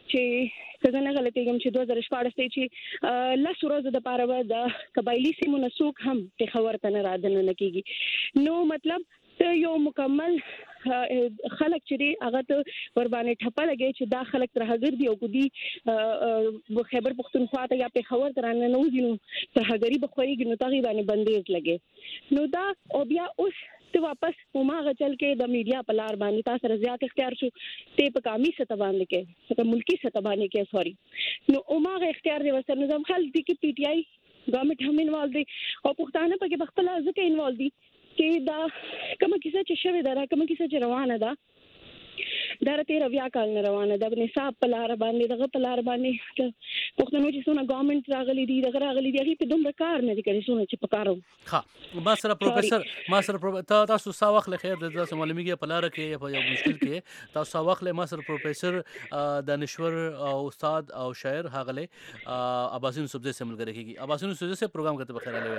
چې څنګه نه غلطي کوم چې دوه زره شپاړس ته چې لس ورځې د پاره د قبایلی سیمو نسوک هم پیښور ته نه راځنه کیږي نو مطلب ته یو مکمل خلک چې هغه ته ور باندې ټپه لګي چې دا خلک ترهګر دي او کو دي خیبر پختونخوا ته یا پیښور ته نه نوځي نو ترهګری بخوري نو تغي باندې بندیز لګي نو دا او بیا اوس ته واپس وماغه چل کې د میډیا په لار باندې تاسو رضایت اختیار شو ته په کامي سطح باندې کې په ملکی سطح باندې کې سوري نو وماغه اختیار دی وسر نظام خل دي کې پی ټ آی ګورنمنت هم انوالو دي او پښتانه په کې خپل ځکه انوالو دي چې دا کومه کیسه چې شوه دا کومه کیسه چې روانه ده دا تیر بیا کال نه روانه ده نصاب په لار باندې دغه په لار باندې پښتنو چې څونه ګورنمنت راغلي دي دغه راغلي دي هغه په دومره کار نه دي کړی څونه چې پکارو ها ما سره پروفیسور ما سره تاسو ساوخ له خیر د تاسو معلومیږي په لار کې په یو مشکل کې تاسو ساوخ له ما سره پروفیسور دانشور او استاد او شاعر هغله عباسین صوبزی سے ملګری کیږي عباسین صوبزی سے پروګرام کرتے بخیر علیه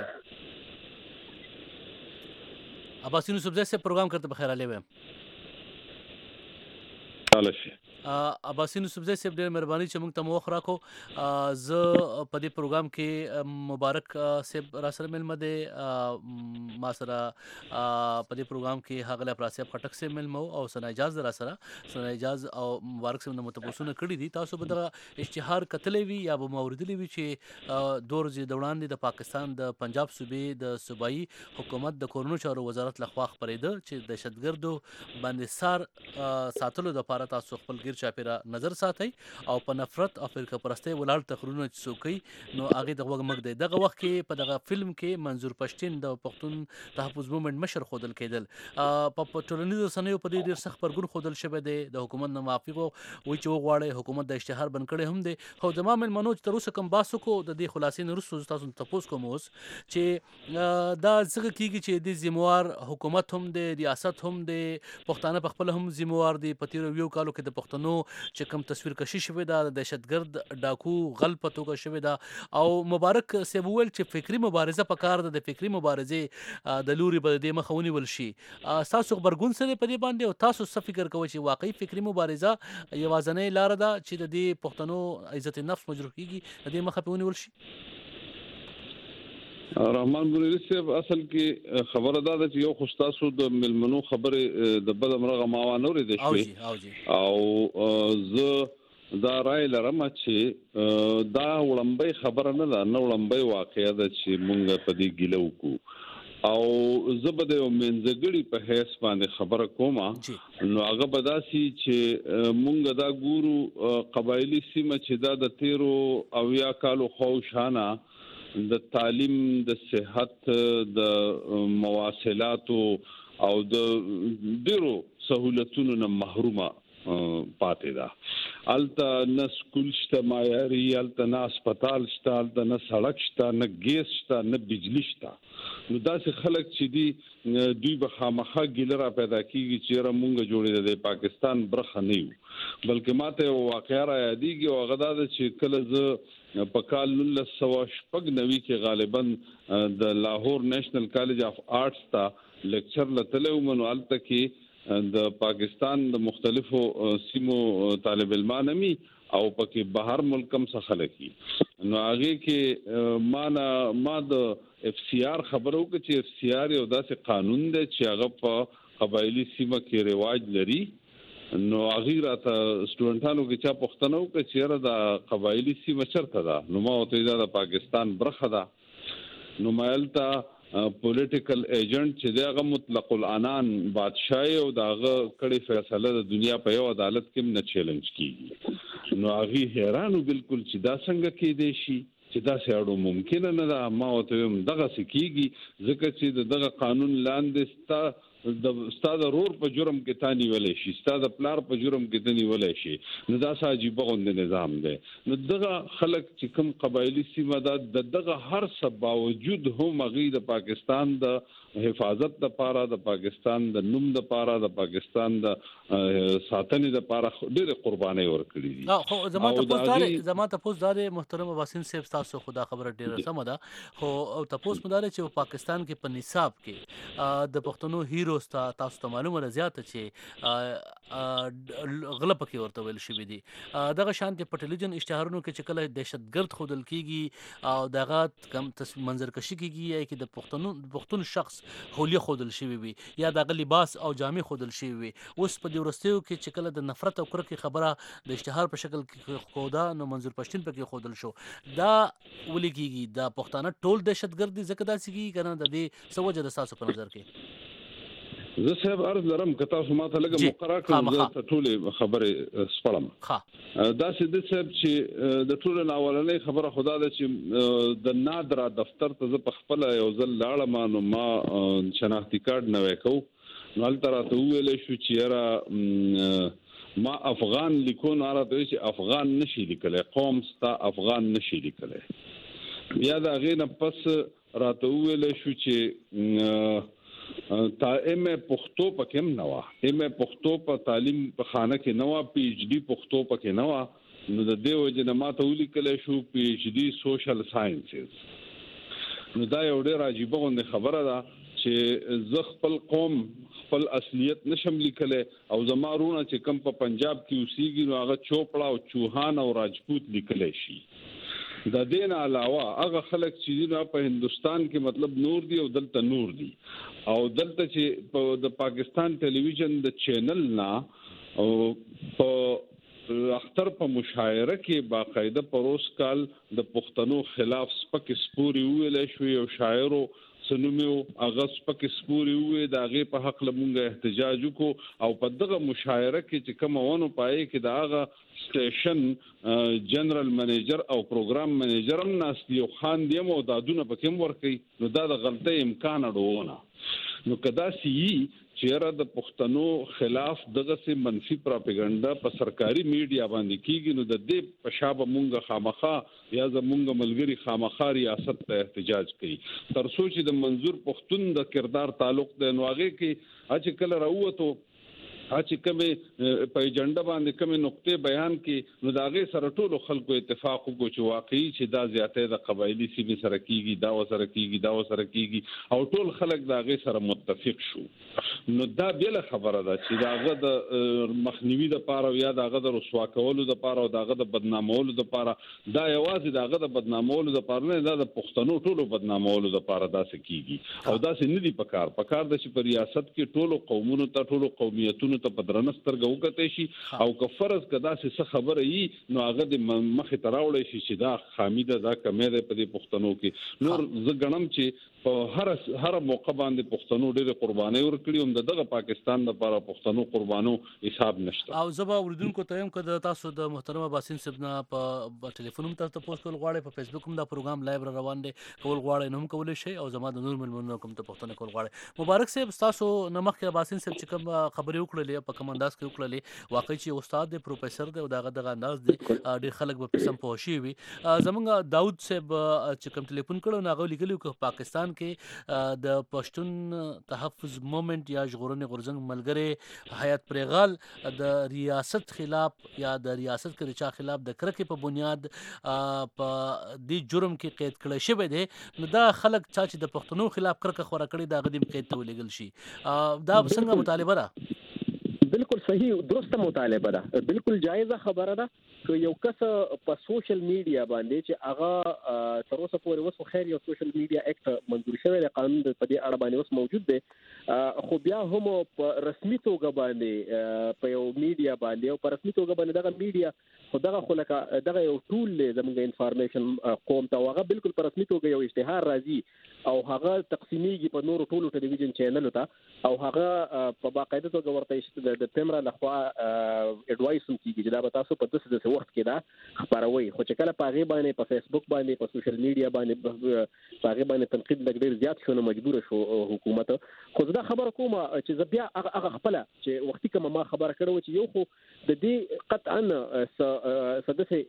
عباسین صوبزی سے پروګرام کرتے بخیر علیه عباسین صوبزی صاحب ډېر مهرباني چې موږ ته موخ راکو زه په دې پروګرام کې مبارک صاحب را سره ملمه دی ما سره په دې پروګرام کې هغه پراسیب خټک صاحب ملمه او سنا اجاز را سره سنا اجاز او مبارک صاحب د متبوسونه کړی دي تاسو به د اشتهار کتلې وی یا به موردلې وی چې دور زی دوران د پاکستان د پنجاب صوبې د صوبایي حکومت د کورونو چارو وزارت لخوا خبرېده چې دهشتګردو باندې سار ساتلو د لپاره تاسو خپل ګیر چاپیره نظر ساتي او په نفرت او فرقه پرستی ولړ تخرونه څوکي نو هغه د وګمګ دی دغه وخت کې په دغه فلم کې منظور پښتين د پښتون تحفظ موومېنټ مشر خودل کېدل په ټولنیزو رسنیو په ډېر سخت پرګون خودل شوی دی د حکومت نه معافي وو وی چې وغواړي حکومت د اشتهار بن کړي هم دی خو د مامل منوج تر اوسه کم باسو کو د دې خلاصین رسو تاسو تاسو کوم اوس چې دا څنګه کیږي چې د ذمہوار حکومت هم دی ریاست هم دی پښتانه په خپل هم ذمہوار دی په تیر یو کالو کې د پښتنو چې کوم تصویر کشي شوی دا د دهشتګرد ډاکو غل په توګه شوی دا او مبارک سیبول چې فکری مبارزه په کار د فکری مبارزه د لوري بل د مخونی ول شي تاسو خبرګون سره په دې باندې او تاسو څه فکر کوئ چې واقعي فکری مبارزه یوازنۍ لار ده چې د دې پښتنو عزت نفس مجروح کیږي د دې مخه په ونیول شي رحمان بنيري صاحب اصل کې خبره ده چې یو خوستاسو د ملمنو خبره د بد مرغه ماوانوري د شي او زه دا رائے لرم چې دا وړمبۍ خبره نه ده، نه وړمبۍ واقعه ده چې مونږ په دې ګیله وکړو او زه به د یو منځګړي په حیث باندې خبره کوم. نو هغه به داسي چې مونږ دا ګورو قبایلی سیمه چې دا د تیرو اویا کالو خوشانه د تعلیم، د صحت، د مواصلاتو او د ډیرو سہولتونو نه محرومه پاتې ده. الته نه سکول شته معیاري، الته نه هسپتال شته، الته نه سړک شته، نه ګیس شته، نه بجلی شته. نو داسې خلک چې دي دوی به خامخا ګیله را پیدا کیږي چې یاره مونږ جوړې د پاکستان برخه نه یو. بلکې ماته یو واقعه را یادېږي او هغه دا ده چې کله زه په کال نولس سوه شپږ نوي کې غالبا د لاهور نیشنل کالج اف آرټس ته لیکچر لتلی وم، نو هلته کې د پاکستان د مختلفو سیمو طالب علمان می او پکې بهر ملکم څخه خلک دي. نو هغه کې ما نه ما د اف سی آر خبرو کې چې اف سی آر یو داسې قانون دی چې هغه په قبایلی سیمه کې رواج لري. نو هغه راته سټوډنټانو کې چا پوښتنه وکړه چې یاره د قبایلی سیمه چیرته ده؟ نو ما ورته ویل د پاکستان برخه ده. نو ما هلته پولیټیکل ایجنټ چې دغه مطلق العنان بادشاہي او دغه کړي فیصله د دنیا په یو عدالت کې نه چیلنج کیږي. نو هغه حیرانو بالکل چې دا څنګه کېدی شي چې دا سړو ممکن نه ده. ما ورته ویم دغه سکیږي ځکه چې دغه قانون لاندې ستا د استاد رور په جرم کې تانی ولې شي، استاد پلار په جرم کې تانی ولې شي. نو دا ساجي بغوند نظام دی. نو دغه خلک چې کوم قبایلی سیمه ده دغه هر څه باوجود هم هغه د پاکستان د حفاظت لپاره، د پاکستان د نوم لپاره، د پاکستان د ساتنې لپاره ډېر قرباني ورکړي دي. خو زما ته پوزدار زما ته پوزدار محترم واسم صاحب تاسو خدا خبره ډېره سم ده. خو او تاسو مدار چې په پاکستان کې په نصاب کې د پښتنو هیرو تاسو ته معلومه ده زیاته چې غلط پکې ورته ویل شوی دي. دغه شانتي په ټلویزیون اشتهارونو کې چې کله دهشتګرد خودل کیږي او دغه کم منظرکشي کیږي یا کې د پښتنو پښتون شخص هولي خودل شوی وي یا دغه لباس او جامې خودل شوی وي. اوس په دې ورستیو کې چې کله د نفرت او کرکې خبره د اشتهار په شکل کې خودا نو منظور پښتون پکې خودل شو. دا ولې کیږي؟ د پښتانه ټول دهشتګرد ځکه دا سګي کنه د دې سوجه د تاسو په نظر کې؟ زه صاحب عرض لرم که تاسو ماته لږه مقرره کړئ زه ته ټولې خبرې سپړم. دا چې د صاحب چې د ټولو اولنۍ خبره خدا ده چې د نادرا دفتر ته زه په خپل یو ځل لاړم نو ما شناختی کارت نوې کو. نو هلته راته وویلی شو چې یاره ما افغان لیکو. نو راته ویل چې افغان نشي لیکلی، قوم ستا افغان نشي لیکلی. بیا د هغې نه پس راته وویلی شو چې تا ایم پښتو پکې هم نه وه، ایم پښتو په تعلیم په خانه کې نه وه، پی ایچ ډي پښتو پکې نه وه. نو د دې وجې نه ما ته ولیکلی شو پی ایچ ډي سوشل ساینسز. نو دا یو ډېر عجیبه غوندې خبره ده چې زه خپل قوم خپل اصلیت نشم لیکلی او زما رونه چې کوم په پنجاب کې اوسېږي نو هغه چوپړه او چوهان او راجپوت لیکلی شي. د دین علاوه هغه خلک چې په هندستان کې مطلب نور دي او دلته نور دي او دلته چې د پاکستان ټلویزیون د چینل نه او په اختر په مشاعره کې باقاعده پروس کال د پښتنو خلاف سپک سپوري ویل شوی او شاعرو سنومو هغه سپک سپوري وې د هغه په حق لمونږه احتجاج وکړو او په دغه مشاعره کې چې کوم ونه پای کې دا هغه سټیشن جنرال منیجر او پروګرام منیجر هم ناس یو خان دی مو دادونه پکې ورکړي نو دا د غلطۍ امکان اډونه. نو کدا سی چیرې د پښتنو خلاف دغه سي منفي پروپاګاندا په سرکاري میډیا باندې کیږي نو د دې په شابه مونږه خامخا یا زمونږ ملګری خامخا ریاست ته احتجاج کوي تر څو چې د منظور پښتون د کردار تعلق د نوغه کې چې کله راووتو چې کومه په ایجنډا باندې کومه نقطې بیان کې نو داغه سره ټولو خلکو اتفاق وکړو چې واقعي چې دا زیاتې د قبایلی سیمې سره کیږي دا وسره کیږي دا وسره کیږي او ټول خلک داغه سره متفق شو. نو دا بل خبره ده چې داغه د مخنیوي د پاره یا داغه د رسوا کولو د پاره او داغه د بدنامولو د پاره دا یوازې داغه د بدنامولو د پاره نه دا د پښتنو ټولو بدنامولو د پاره داسې کیږي او داسې نه دی پکار پکار د چې په ریاست کې ټولو قومونو ته ټولو قومیتونو قوانینو ته په درنه سترګه وکړي شي او که فرض کدا څه خبره یي نو هغه د مخې ته راوړی شي چې دا خامي ده دا کمی ده په دې پښتنو کې. نور زه ګڼم چې په هر هر موقع باندې پښتنو ډېر قرباني ورکړي هم دغه پاکستان لپاره پښتنو قربانو حساب نشته. او زبا اوریدونکو ته هم کده تاسو د محترم باسین صاحب نه په ټلیفون هم تاسو پوسټ کول غواړئ په فیسبوک هم دا پروګرام لایو روان دی کول غواړئ نو هم کولای شئ او زما د نور ملمنو کوم ته پښتنه کول غواړئ. مبارک صاحب تاسو نه مخکې باسین صاحب چې کوم خبرې وکړلې په کوم انداز کې وکړلې واقعي چې استاد دی پروفیسور دی او دغه دغه انداز دی ډېر خلک به پسم پوښي وي. زمونږ داود صاحب چې کوم ټلیفون کړو نو هغه لیکلو چې پاکستان کې د پښتون تحفظ موومېنټ یا ژغورنې غورځنګ ملګری حیات پریغال د ریاست خلاف یا د ریاست کې د چا خلاف د کرکې په بنیاد په دې جرم کې قید کړی شوی دی نو دا خلک چا چې د پښتنو خلاف کرکه خورا کړي دا غدیم قید ته ولېږل شي. دا څنګه مطالبه ده؟ بالکل صحیح درسته مطالبه ده بالکل جایزه خبره ده که یو کس په سوشل میډیا باندې چې هغه تر اوسه پورې اوس خیر یو سوشل میډیا اکټ منظور شوی دی قانون په دې اړه باندې اوس موجود دی خو بیا هم په رسمي توګه باندې په یو میډیا باندې او په رسمي توګه باندې دغه میډیا خو دغه خو لکه دغه یو ټول دی زموږ انفارمیشن قوم ته هغه بالکل په رسمي توګه یو اشتهار راځي او هغه تقسیمیږي په نورو ټولو ټلویزیون چینلو ته او هغه په باقاعده توګه ورته د تیمرا لخوا اډوایس هم کیږي چې دا به تاسو په داسې داسې وخت کې دا خبروي خو چې کله په هغې باندې په فیسبوک باندې په سوشل میډیا باندې په هغې باندې تنقید لږ ډېر زیات شو نو مجبوره شو حکومت. خو زه دا خبره کوم چې زه بیا هغه خپله چې وختي کومه ما خبره کړې وه چې یو خو د دې قطعا څه داسې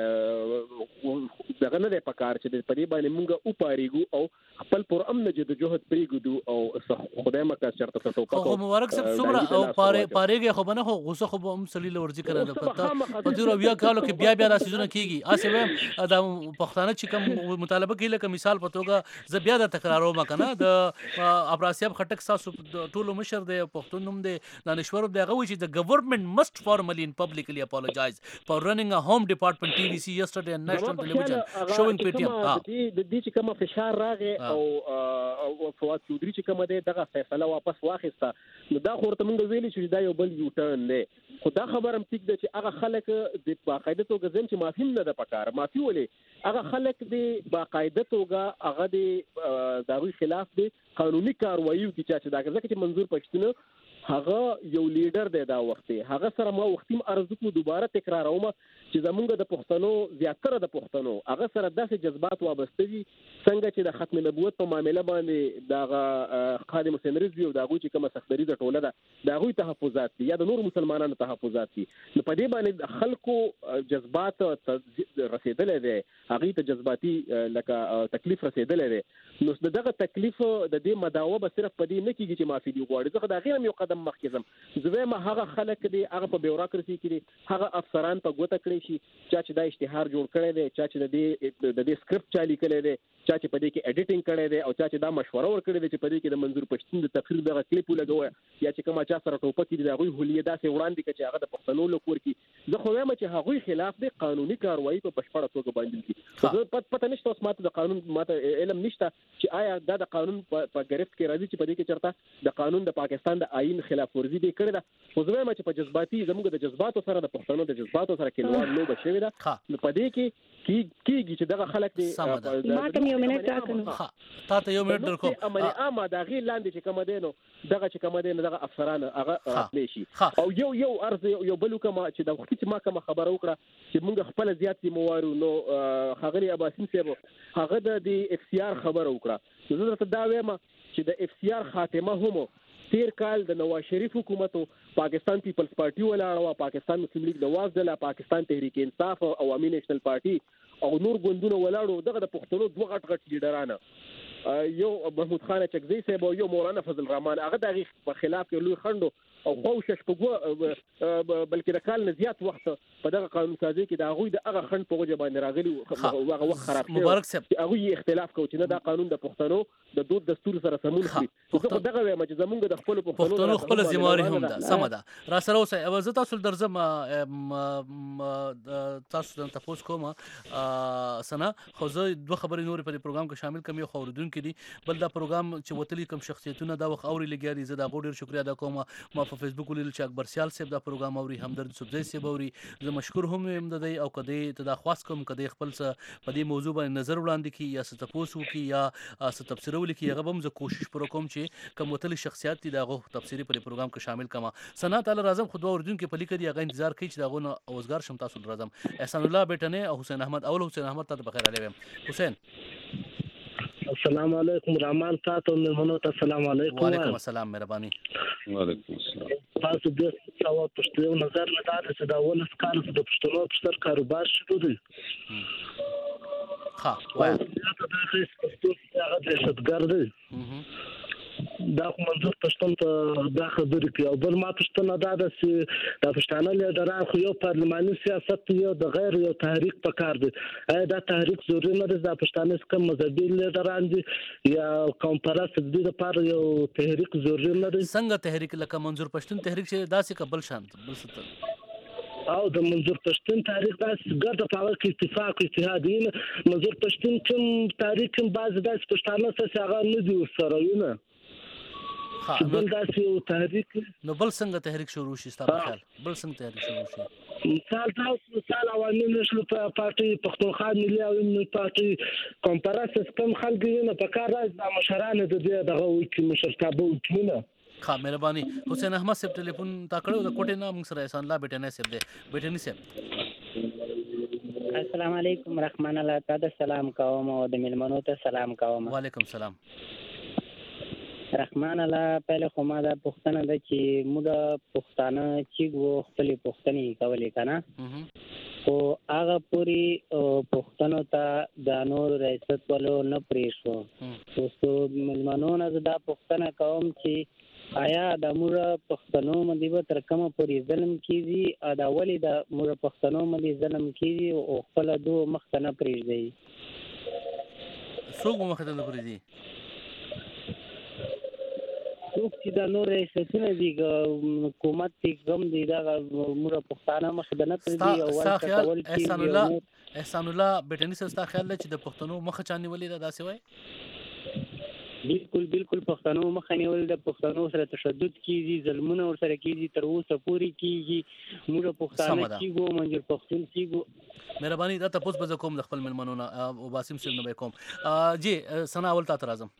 دغه نه دی په کار چې په دې باندې مونږ وپارېږو او خپل پر امن جدوجهد پرېږدو او خدای مکه چېرته څه ټوپک خو مبارک صاحب څومره او پارېږي خو به نه خو غوسه خو به هم سړي له ورځي که نه ده په تېرو اویا کالو کې بیا بیا دا څیزونه کېږي. هسې وایم دا پښتانه چې کوم مطالبه کوي لکه مثال په توګه زه بیا دا تکراروم که نه د ابراسیاب خټک ستاسو ټولو مشر دی پښتون نوم دی دانشور دی هغه وایي چې د ګورنمنټ مسټ فارملی and publicly apologize for running a home department T V C yesterday on national television showing P T M. د دې چې کوم فشار راغی او فواد چودري چې کوم دی دغه فیصله واپس واخیسته نو دا خو ورته مونږ ویلي چې دا یو بل یو ټرن دی خو دا خبره هم ټیک ده چې هغه خلک د باقاعده توګه ځم چې معافي نه ده پکار معافي ولې هغه خلک د باقاعده توګه هغه د داوی خلاف دی قانوني کاروایی کی چې دا ځکه چې منظور پښتون هغه یو لیډر دی دا وخت هغه سره ما وختیم ارزو کو دوباره تکراروم چې زمونږ د پښتنو زیاتره د پښتنو هغه سره داسې جذبات وابسته دي څنګه چې د ختم نبوت په معاملې باندې دا خادم حسین رضوی او دا غوي چې کومه سختري د ټوله ده دا غوي تحفظات دي یا د نور مسلمانانو تحفظات دي نو په دې باندې خلکو جذبات رسیدلې دي هغه ته جذباتي لکه تکلیف رسیدلې دي نو دغه تکلیف د دې مداوه به صرف په دې نه کیږي چې معافي دی غواړي ځکه دا غیر یو قدم مخکې زم زه ما هغه خلک دي هغه په بیوروکراسي کې دي هغه افسران په ګوته کړی شي چې دا اشتهار جوړ کړی دی چې د دې د دې سکرپټ چالي کړی دی چې په دې کې اډیټینګ کړی دی او چې دا مشوره ورکړی دی چې په دې کې د منظور پښتون د تقریر دغه کلیپ ولګوي یا چې کومه چا سره ټوپک دي هغه هولیه داسې وړاندې کړي چې هغه د پښتنو لپاره کې زه خو وایم چې هغه خلاف دی قانوني کاروایی په بشپړه توګه باندې کی زه پت پته نشته اوس ماته د قانون ماته علم نشته چې آیا دا د قانون په ګرفت کې راځي چې په دې کې چرته د قانون د پاکستان د آئین خلاف ورزي دی کړی دا خو زه وایم چې په جذباتي زموږ د جذباتو سره د پښتنو د جذباتو سره کې نو بشوي دا نو په دې کې کیږي چې دغه خلک دی ما ته یو منټ راکړو تا ته یو منټ درکو امنه عامه دا غیر لاندې چې کوم دینو دغه چې کوم دینو دغه افسران هغه راتلی شي او یو یو ارز یو بل کوم چې د وخت چې ما کوم خبره وکړه چې موږ خپل زیات موارو نو خغلی اباسین صاحب هغه د اف سی آر خبره وکړه زه درته دا وایم چې د اف سی آر خاتمه هم تیر کال د نواز شریف حکومت پاکستان پیپلز پارټي ولاړه پاکستان مسلم لیگ نواز دله پاکستان تحریک انصاف او عوامي نېشنل پارټي او نور ګوندونه ولاړو دغه د پښتنو دوه غټ غټ لیډرانه یو محمود خان چکزی صاحب او یو مولانا فضل الرحمن هغه دغه په خلاف کې لوی خندو او خوشش په بلکې د کال نه زیات وخت په دغه قانون سازي کې د هغه د هغه خند په وجه باندې راغلي هغه وخت خراب شو مبارک صاحب هغه اختلاف کوي چې دا قانون د پښتنو د دود دستور سره سمون خوري خو دغه وایم چې زمونږ د خپل پښتنو خپل ذمہواری هم ده سم ده را سره اوسه او زه تاسو درځم تاسو ته تاسو کوم سنا خو زه دوه خبرې نور په پروګرام کې شامل کوم یو خوردون کې دي بل دا پروګرام چې وتلی کوم شخصیتونه دا وخت اوري لګیاري زه دا غوډر شکریا ادا کوم ما په فیسبوک ولیدل چې اکبر سیال صاحب دا پروګرام اوري، همدرد صوبزی صاحب اوري. زه مشکور هم یم د دې او کدی ته دا خواست کوم کدی خپل څه په دې موضوع باندې نظر وړاندې کی یا څه تاسو کی یا څه تفسیر ولیکي، هغه هم زه کوشش پر کوم چې کوم وتل شخصیت دي دغه تفسیری په پروګرام کې شامل کما. سنا تعالی راځم خو دوه اوردونکو په لیکي هغه انتظار کوي چې دغه اوزګار شم تاسو راځم. احسان الله بیٹنه او حسین احمد اول حسین احمد ته بخیر علیکم. حسین السلام علیکم رحمان تاسو مېلمنو ته السلام علیکم. وعلیکم السلام مهرباني. وعلیکم السلام. تاسو د څو پښتو نظر نه دار چې دا ول سکان د پښتنو په سر کاروبار شروع دي. ها وای دا د هیڅ پښتو هغه د شتګرد دا منظور پښتون ته دا خبرې کوي. او بل ما پښتنه دا د د پښتانه لیډران خو یو پارلماني سیاست یو د غیر یو تحریک پکار دی. ایا دا تحریک ضروري نه دی د پښتانه کوم مذهبي لیډران دي یا کوم پرست دي لپاره یو تحریک ضروري نه دی؟ څنګه تحریک لکه منظور پښتون تحریک چې داسې قبل شانت بل ست او د منظور پښتون تاریخ داس ګرد په اړه کې اتفاق اتحاد دی. منظور پښتون کوم تاریخ کوم باز داس پښتانه څخه هغه نه دی سره یو بل داسې یو تحریک. نو بل څنګه تحریک شروع شي ستاسو خیال؟ بل څنګه تحریک شروع شي؟ مثال تاسو مثال عوامي نشلو په پارټي پښتونخوا ملي عوامي پارټي کنفرانس کوم خلک نه په کار راځي د مشرانو د دې دغه وکی مشرتابه وکړي. ښه مهرباني. حسین احمد صاحب ټلیفون تا کړو د کوټې نه موږ سره احسان الله بیٹنه صاحب دی. بیٹنی صاحب السلام علیکم رحمان الله تعالی سلام کوم او د ملمنو ته سلام کوم. وعلیکم السلام. رحمان الله پهله خو ما دا پښتنه ده چې موږ پښتانه چې وو خپل پښتني کولې کنه او هغه پوری پښتنو ته د نور ریاست ولو نه پریښو. اوسو ملمنو نه دا پښتنه کوم چې آیا د مور پښتنو باندې تر کومه پوری ظلم کیږي دا ولی د مور پښتنو باندې ظلم کیږي او خپل دوه مخکنه پریږدي؟ څوک مخکنه پریږدي؟ څوک چې د نور ریاستونه دي حکومت کې کوم دي دا مور پښتانه مخ د نه پریږدي او ورته کول کیږي. احسان الله احسان الله بیٹنی سستا خیال چې د پښتنو مخ چاني ولې دا داسې وای؟ بالکل بالکل پښتنو مخ نیول د پښتنو سره تشدد کیږي، ظلمونه ور سره کیږي، تر اوسه پوری کیږي. موږ پښتانه کیږو منځر پښتون کیږو. مهرباني دا تاسو به کوم د خپل ملمنو نه او باسم سره نه کوم. جی سنا اول تا ترازم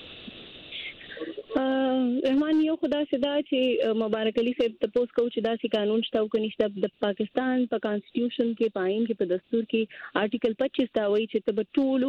رحمان یو خدا صدا چې مبارک علي صاحب تاسو کو چې داسې قانون شته او کنيشته د پاکستان په کانسټیټیوشن کې پاین کې په دستور کې آرټیکل پچیس دا وایي چې تب ټول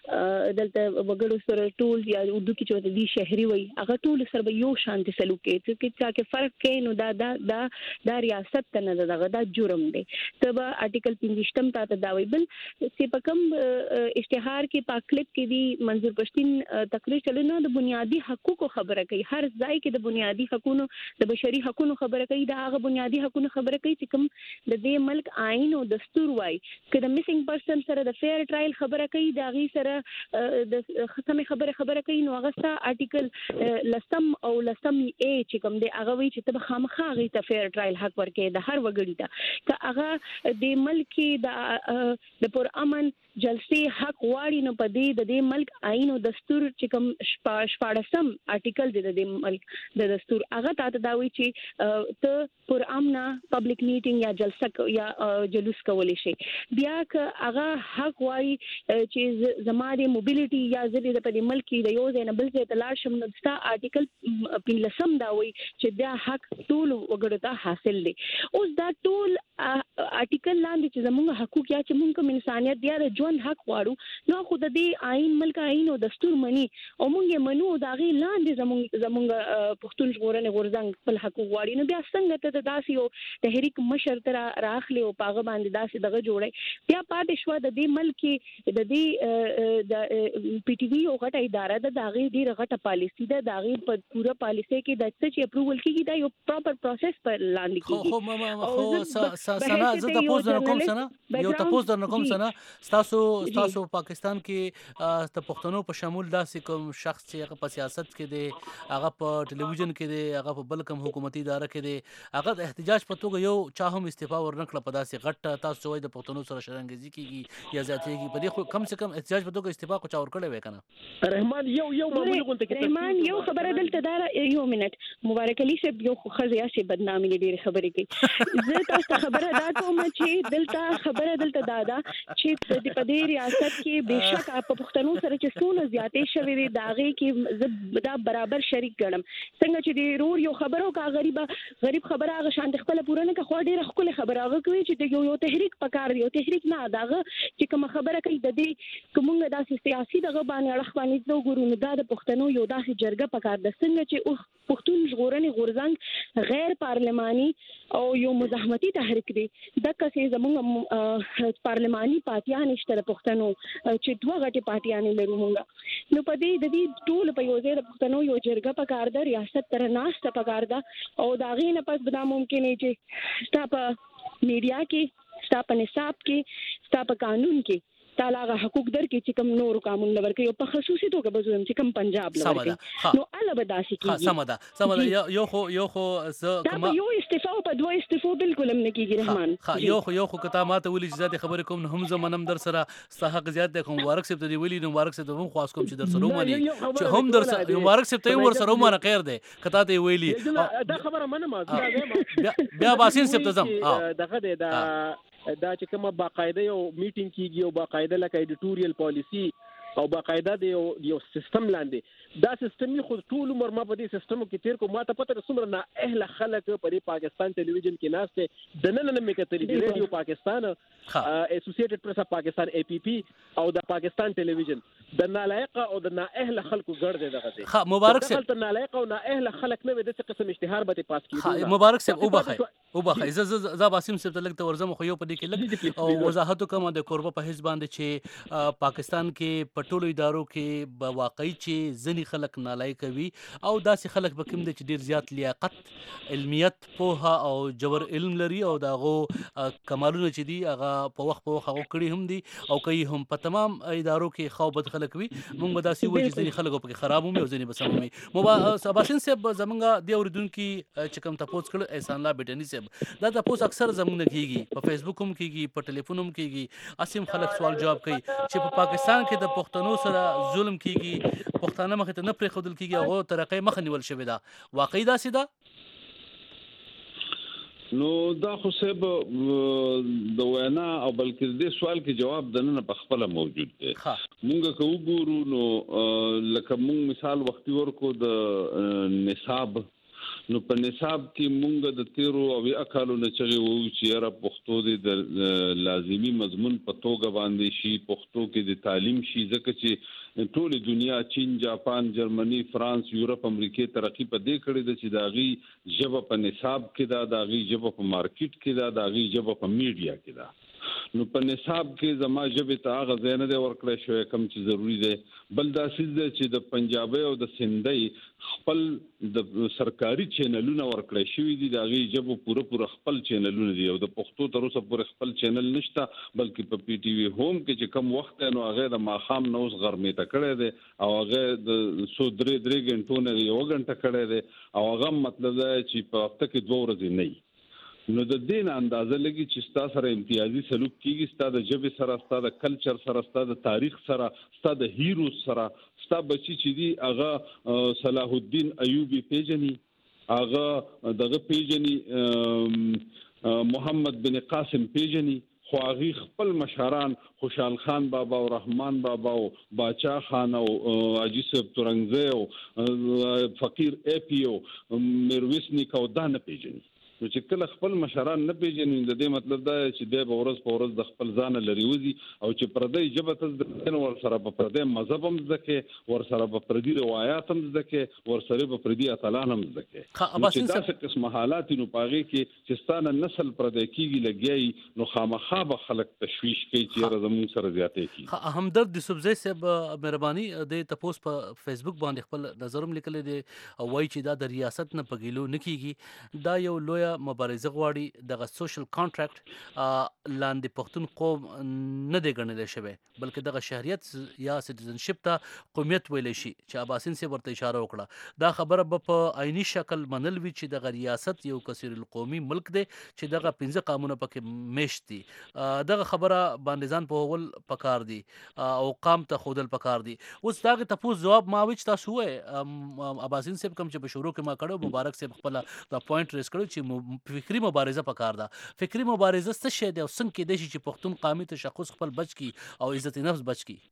دلته وګړو سره ټول یا اردو کې چې د شهري وایي هغه ټول سره یو شانتي سلوک کوي چې چا کې فرق کوي نو دا دا دا د ریاست ته نه دغه دا جرم دی. تب آرټیکل پنځشتم ته دا وایي بل چې په کوم اشتهار کې پاکلپ کې دی منظور پښتين تقریر چلنه د بنیادی حقوقو خبره کوي. هر ځای کې د بنیادی حقوقو د بشري حقوقو خبره کوي. دا هغه بنیادی حقوقو خبره کوي چې کوم د دې ملک آئین او دستور وایي چې د میسنګ پرسن سره د فیر ټرایل خبره کوي، دا غي سره د ختمه خبره خبره کوي. نو هغه سره آرټیکل لسم او لسم ای چې کوم دی هغه وایي چې ته خامخا غي ته فیر ټرایل حق ورکې د هر وګړي ته که هغه د ملک د د پر امن جلسې حق واړي نو په دې د دې ملک آئین او دستور چې کوم شپاړسم آرټیکل دی د ملک د دستور هغه ته دا وایي چې ته پر امن پبلک میټینګ یا جلسه یا جلوس کولی شي. بیا که هغه حق وايي چې زماده موبیلیټي یا زری د په ملک د یو ځای نه بل ځای ته لاړ شم نو دا آرټیکل پنځلسم دا وایي چې دا حق ټول وګړو ته حاصل دی. اوس دا ټول آرټیکل لاندې چې زموږ حقوق یا چې موږ کوم انسانيت یا د ژوند حق غواړو نو خو د دې آئین ملک آئین او دستور مني او موږ یې منو دا غي لاندې زموږ زموږ پښتون ژغورنې غورځنګ خپل حقوق غواړي. نو بیا څنګه ته داسې یو تحریک مشر تر راخلي او پاغه باندې داسې دغه جوړي بیا پاتې شو د دې ملک د دې د پی ټی وی او غټه اداره د داغي ډیره غټه پالیسی ده داغي په پوره پالیسی کې د څه چې اپروول کیږي دا یو پراپر پروسس پر لاندې کیږي. خو ماما خو سنا زه تاسو نه کوم سنا یو تاسو نه کوم سنا تاسو تاسو پاکستان کې د پښتنو په شمول داسې کوم شخص چې هغه په سیاست کې دی هغه په ټلویزیون کې دی هغه په بل کوم حکومتي اداره کې دی هغه د احتجاج په توګه یو چا هم استعفا ورنکړه په داسې غټ تاسو وایي د پښتنو سره شرنګیزي کیږي یا زیاتېږي په دې خو کم سے کم احتجاج په توګه استعفا کو چاور کړی وای کنه رحمان یو یو معمولی غونډه کې رحمان یو خبره دلته دا یو منټ مبارک علي صاحب یو خزیا سي بدنامي لري خبرې کوي زه تاسو ته خبره دا کوم چې دلته خبره دلته دا ده چې د پدې ریاست کې بهشکه په پښتنو سره چې څونه زیاتې شوي دي داغه کې دا برابر شریک ګڼم څنګه چې د رور یو خبرو کا غریبه غریب خبره هغه شان خپل پوره نه خو ډیره خپل خبره هغه کوي چې یو یو تحریک پکار دی یو تحریک نه داغه چې کوم خبره کوي د دې کومه داسې سیاسي دغه باندې اړه باندې نو ګورو نو دا د پښتنو یو داسې جرګه پکار د څنګه چې پښتون ژغورنې غورځنګ غیر پارلماني او یو مزاحمتي تحریک دی د کسې زموږ پارلماني پارټیان نشته د پښتنو چې دوه غټي پارټیان لرو موږ نو په دې د دې ټول په یو ځای د پښتنو یو جرګه پکار ده ریاست تر ناشته پکار ده او دا غي نه پس بدا ممکن دی چې ستا په میډیا کې ستا په نصاب کې ستا په قانون کې تعالی حقوق در کې چې کوم نور قانون لور کې او په خصوصي توګه بزوم چې کوم پنجاب لور کې نو الله بداسي کې سمدا سمدا یو خو یو خو ز کما یو استعفا په دوه استعفا بالکل هم نه کیږي رحمان یو خو یو خو کته ماته ولې زیات خبرې کوم هم زمنم در سره صحه زیات د کوم مبارک صاحب ته ویلي مبارک صاحب هم خاص کوم چې در سره ومني چې هم در سره مبارک صاحب ته ور سره ومنه خیر دی کته ته ویلي دا خبره منه ما بیا باسین صاحب ته زم دغه دا دا چې کومه باقاعده یو میټینګ کیږي او باقاعده لکه ایډیټوریال پالیسی او باقاعده د یو سیستم لاندې دا سیستم خو ټول عمر ما په دې سیستم کې تیر کو ما ته پته څومره نه اهل خلک په پاکستان ټلویزیون کې ناشته د نن نه مې کتلې د ریډیو پاکستان اسوسییټډ پریس اف پاکستان اي پی پی او د پاکستان ټلویزیون د نالایق او د نا اهل خلکو ګړ دی دغه دی ها مبارک صاحب د نالایق او نا اهل خلک نه د څه قسم اشتهار به پاس کیږي مبارک صاحب او بخای او بخای ز ز باسم صاحب ته لګ ورزم خو یو په دې کې لګ او وضاحت کوم د قربه په حزب باندې چې پاکستان کې پټولو ادارو کې په واقعي چې ځنی خلک نالایق وي او داسې خلک به کوم دي چې ډیر زیات لیاقت علمیت پوها او جبر علم لري او داغو کمالونه چې دي هغه په وخت په وخت هغه کړی هم دي او کوي هم په تمام ادارو کې خو بد خلک وي موږ به داسې وایي چې ځنی خلکو په خراب هم او ځنی بسم وي مو باسن صاحب زمونږ دی اوریدونکو چې کوم تاسو کړه احسان الله بټنی صاحب دا تاسو اکثر زمونږ کیږي په فیسبوک هم کیږي په ټلیفون هم کیږي اسیم خلک سوال جواب کوي چې په پاکستان کې د پښتنو سره ظلم کیږي پښتانه مخ ته نه پرې خودل کیږي او طریقې مخ نیول شوی دا واقعي دا سیده نو دا خو سبب د وینا او بلکې د سوال کې جواب د نن په خپل موجود دی مونږ کو ګورو نو لکه مونږ مثال وختي ورکو د نصاب نو په نصاب کې مونږ د تیرو او اکالو نه چغي وو چې را پښتو د لازمی مضمون په توګه باندې شي پښتو کې د تعلیم شي ځکه چې ټول دنیا چین جاپان جرمني فرانس یورپ امریکای ترقی په دې کړې ده چې داغي ژبه په نصاب کې ده داغي ژبه په مارکیټ کې ده داغي ژبه په میډیا کې ده نو په نصاب کې زما ژبه ته هغه ځای نه دی ورکړی شوی کوم چې ضروری دی بل دا سیز دی چې د پنجابي او د سندي خپل د سرکاري چینلونه ورکړی شوی دي د هغې ژبو پوره پوره خپل چینلونه دي او د پښتو تر اوسه پورې خپل چینل نشته بلکې په پی ټي وي هوم کې چې کم وخت دی نو هغې د ماښام نه اوس غرمې ته کړی دی او هغې د څو درې درې ګنټو نه یوه ګنټه کړی دی او هغه مطلب دی چې په هفته کې دوه ورځې نه وي نو د دین اندازه لګي چې ستا سره امتیازي سلوک کیږي ستا د ژبې سره ستا د کلچر سره ستا د تاریخ سره ستا د هیرو سره ستا بچی چې دی هغه صلاح الدین ایوبی پیژني هغه دغه پیژني محمد بن قاسم پیژني خو هغه خپل مشران خوشحال خان بابا او رحمان بابا او باچا خان او حاجی صاحب ترنګزی او فقیر اي پي او میرویس نیکو دا نه پیژني نو چې کله خپل مشران نه پیژني د دې مطلب دا چې د ورځ په ورځ د خپل ځان لري وځي او چې پردی ژبه ته د ور سره په پردی مذهب هم ځکه ور سره په پردی روایت هم ځکه ور سره په پردی اتلان هم ځکه چې دا څه قسم حالات نو پاغي کې چې ستانه نسل پردی کیږي لګي نو خامخا به خلک تشویش کوي چې زموږ سره زیاتې کی همدرد د سبزی صاحب مهرباني د تپوس په فیسبوک باندې خپل نظرم لیکل دي او وایي چې دا د ریاست نه پګیلو نکېږي دا یو لوی بیا مبارزه غواړي دغه سوشل کانټراکټ لاندې پښتون قوم نه دی ګڼل شوی بلکې دغه شهریت یا سټیزنشپ ته قومیت ویلی شي چې عباسین صاحب ورته اشاره وکړه دا خبره به په عیني شکل منل وي چې دغه ریاست یو کثیر القومي ملک دی چې دغه پنځه قامونه پکې میشت دي دغه خبره باندې ځان پوهول پکار دي او قام ته ښودل پکار دي اوس دغه تپوس جواب ما وچ تاسو ووایئ عباسین صاحب کوم چې په شروع کې ما کړو مبارک صاحب خپله دا پوینټ ریز کړو چې فکري مبارزه پکار ده فکري مبارزه څه شی دی او څنګه کیدای شي چې پښتون قامي تشخص خپل بچ کی او عزت نفس بچ کی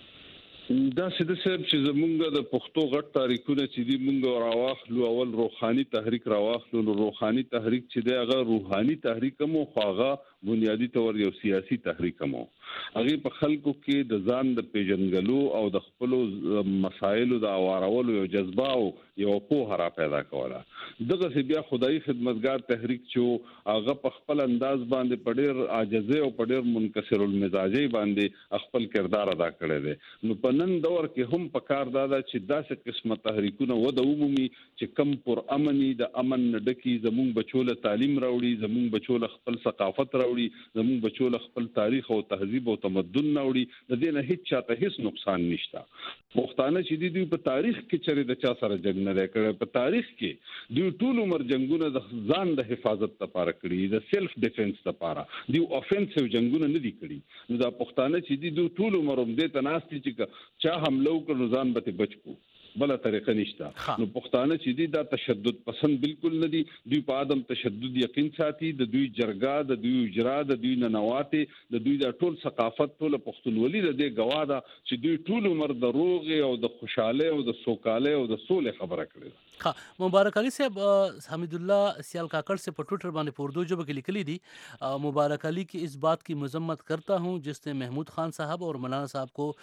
دا سیده صاحب چې زمونږ د پښتو غټ تاریخونه چې دی مونږ راواخلو اول روحاني تحریک راواخلو نو روحاني تحریک چې دی هغه روحاني تحریک مو خو هغه بنیادی طور یو سیاسي تحریک مو هغه په خلکو کې د ځان د پیژنګلو او د خپل مسایلو د اوارولو یو جذبه او یو پوهه را پیدا کوله دغه سی بیا خدای خدمتګار تحریک چې هغه په خپل انداز باندې په ډېر عاجزه او په ډېر منکسر المزاجي باندې خپل کردار ادا کړی دی نو په نن دور کې هم په کار دادا چې داسې قسمه تحریکونه وده عمومي چې کم پر امني د امن ډکی زمون بچوله تعلیم راوړي زمون بچوله خپل ثقافت راوړي زمون بچوله خپل تاریخ او تهذیب او تمدن راوړي د دې نه هیڅ چاته هیڅ نقصان نشته پښتانه چې دی په تاریخ کې چره د چا سره جنگ نه کړي په تاریخ کې دوی ټول عمر جنگونه د ځان د حفاظت لپاره کړي د سیلف ډیفنس لپاره دی افنسیو جنگونه نه دي کړي نو دا پښتانه چې دی دوی ټول عمر هم دې تناستي چې چا حمله وکړو ځان به بچو بل طریقه نشته نو پښتانه چې دی دا تشدد پسند بالکل نه دي دوی په ادم تشدد یقین ساتي د دوی جرګه د دوی اجرا د دوی ننواتې د دوی د ټول ثقافت ټول پښتونولي د دې گواده چې دوی ټول عمر د روغ او د خوشاله او د سوکاله او د سولې خبره کړې ها مبارک علي صاحب حمید الله سیال کاکڑ سے په ټویټر باندې په اردو ژبه کې لیکلي دي مبارک علي کی اس بات کی مذمت کرتا ہوں جس نے محمود خان صاحب اور مولانا صاحب کو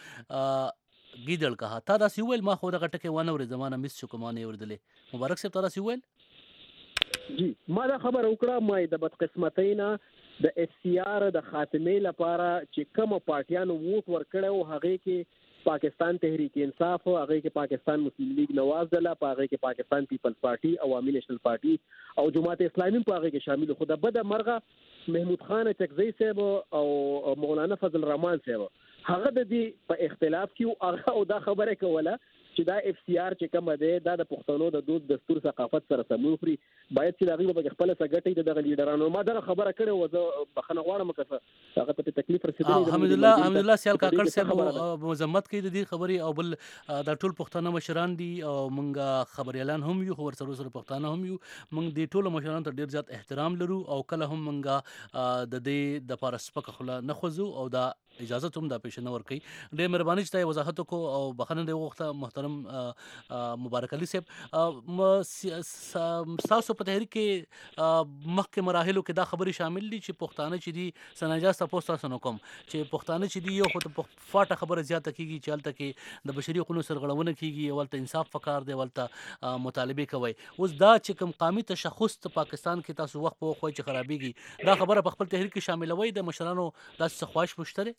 گیدړ کہا تا دا سی ویل ما خو دغه ټکي ونه ور زمانه مس شو کومانه وردلې مبارک صاحب تا سی ویل جی ما دا خبر وکړه ما د بدقسمتینا د اس سی آر د خاتمه لپاره چې کوم پارټیانو ووټ ورکړو هغه کې پاکستان تحریک انصاف هغه کې پاکستان مسلم لیگ نواز دله هغه کې پاکستان پیپلز پارټي عوامي نېشنل پارټي او جماعت اسلامي په هغه کې شامل خو د بد مرغه محمود خان چکزی صاحب او مولانا فضل الرحمن صاحب هغه د دې په اختلاف کې هغه او دا خبره کوله چې دا اف سی آر چې کوم دی دا د پښتنو د دود دستور ثقافت سره سمون خوري باید چې دغه په خپل سګټي دغه لیډرانو ما دا خبره کړې و زه بخنه غواړم که هغه ته تکلیف رسیدلی حمید الله حمید الله سیال کاکړ صاحب مذمت کوي د دې خبرې او بل دا ټول پښتانه مشران دي او مونږه خبر اعلان هم یو خبر سره سره پښتانه هم یو مونږ د ټولو مشرانو ته ډیر زیات احترام لرو او کله هم مونږه د دې د پاره سپک خلا نه خوځو او دا اجازه هم دا پېښ نه ور کوي ډېر مهرباني چې وضاحت کو او بخنه دی وخت محترم مبارک علي صاحب تاسو په تحریک کې مخکې مراحلو کې دا خبرې شامل دي چې پښتانه چې دي سناجاز تاسو تاسو نو کوم چې پښتانه چې دي یو خو فاټه خبره زیاته کیږي چې الته کې د بشري حقوقو سرغړونه کیږي ولته انصاف فکر دی ولته مطالبه کوي اوس دا چې کوم قومي تشخص په پاکستان کې تاسو وخت په وخت چې خرابېږي دا خبره په خپل تحریک کې شاملوي د مشرانو داسې خواهش مشترک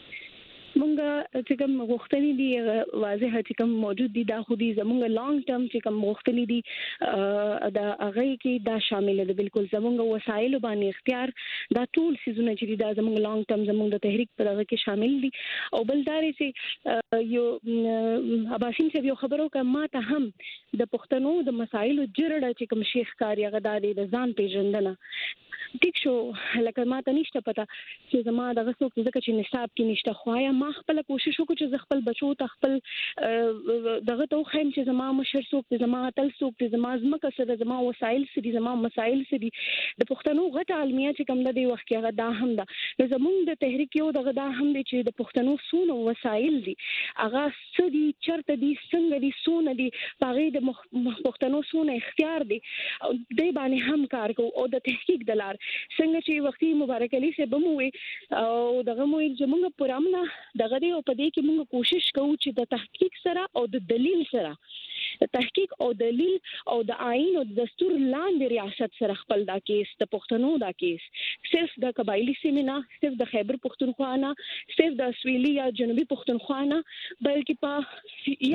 مونږه چې کوم غوښتنې دي واضح چې کوم موجود دي دا خو دي زمونږ لانګ ټرم چې کوم غوښتنې دي دا هغه کې دا شامل دي بالکل زمونږ وسایل باندې اختیار دا ټول سيزونه چې دا زمونږ لانګ ټرم زمونږ د تحریک په هغه کې شامل دي او بل دا چې یو عباسین صاحب یو خبرو کوم ما ته هم د پښتنو د مسایلو جرړه چې کوم شیخ کاری هغه د ځان پیژندنه ټیک شو لکه ما ته نشته پته چې زما دغه څوک ځکه چې نصاب کې نشته خوایا ما خپل کوشش وکړ چې خپل بچو ته خپل دغه ته خیم چې زما مشر څوک زما تل څوک زما زمکه سره زما وسایل سړي زما مسایل سړي د پښتنو غټه علمیه چې کوم د دې وخت کې هغه دا هم ده زمونږ د تحریک یو دغه دا هم دي چې د پښتنو سونه وسایل دي هغه سړي چرته دي څنګه دي سونه دي هغه د پښتنو سونه اختیار دي د باندې هم کار کوو او د تحقیق د لار څنګه چې وختي مبارک علي صاحب مو وي او دغه مو چې موږ پرامنه دغه دی او په دې کې موږ کوشش کوو چې د تحقیق سره او د دلیل سره د تحقیق او دلیل او د آئین او د دستور لاندې ریاست سره خپل دا کیس د پښتنو دا کیس صرف د قبایلی سیمه نه صرف د خیبر پښتونخوا نه صرف د سویلي یا جنوبي پښتونخوا نه بلکې په یانه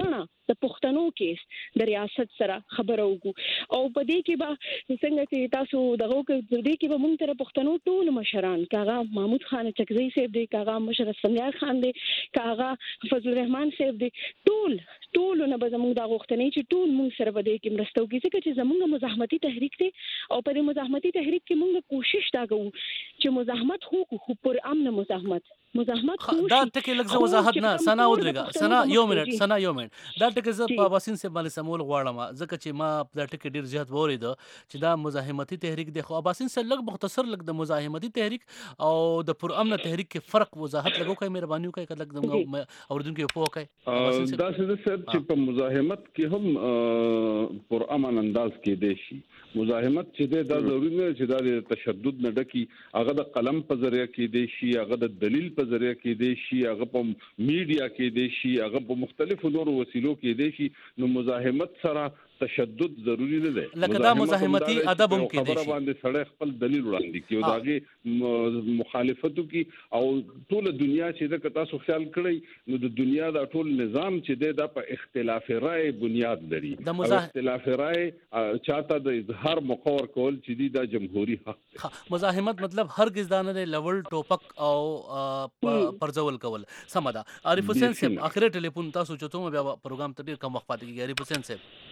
د پښتنو کیس د ریاست سره خبرو وکړو او په دې کې به څنګه چې تاسو دغه کې دې کې به مونږ تر پښتنو ټول مشران کاغه محمود خان چکزی صاحب دی کاغه مشر اسفندیار خان دی کاغه فضل الرحمن صاحب دی ټول ټول نه به زموږ د غوښتنې چې ټول مونږ سره به دې کې مرسته وکړي ځکه چې زموږ مزاحمتي تحریک دی او په دې مزاحمتي تحریک کې مونږ کوشش دا کوو چې مزاحمت خو خو پر امن مزاحمت مزاحمت خو دا ټکی لږ زه وضاحت نه سنا ودرېږه سنا یو منټ سنا یو منټ دا ټکی زه په باسین صاحب باندې سمول غواړم ځکه چې ما دا ټکی ډیر زیات وورید چې دا مزاحمتي تحریک دی خو باسین صاحب لږ مختصر لږ د مزاحمتي تحریک او د پر امن تحریک کې فرق وضاحت لګو کوي مهرباني وکړئ کله لږ اوردونکو په وکړئ دا څه چې په مزاحمت کې هم پر امن انداز کې دی شي مزاحمت چې دا ضروري نه چې دا د تشدد نه ډکی هغه د قلم په ذریعہ کې دی شي هغه د دلیل په ذریعہ کې دی شي هغه په میډیا کې دی شي هغه په مختلفو نورو وسیلو کې دی شي نو مزاحمت سره تشدد ضروری نه دی لکه دا مزاحمتي ادب هم کې دی خبره باندې سړی خپل دلیل وړاندې کوي او داغه مخالفتو کې او ټول دنیا چې دا تاسو خیال کړئ نو د دنیا دا ټول نظام چې دا په اختلاف رائے بنیاد لري اختلاف رائے چاته د اظهار مقرر کول چې دی دا جمهوریت حق دی مزاحمت مطلب هرگز دا نه لول ټوپک او پرځول کول سمدا عارف حسین صاحب اخر ټلیفون تاسو چوتو بیا پروګرام ته ډیر کم وخت پاتې کیږي عارف حسین صاحب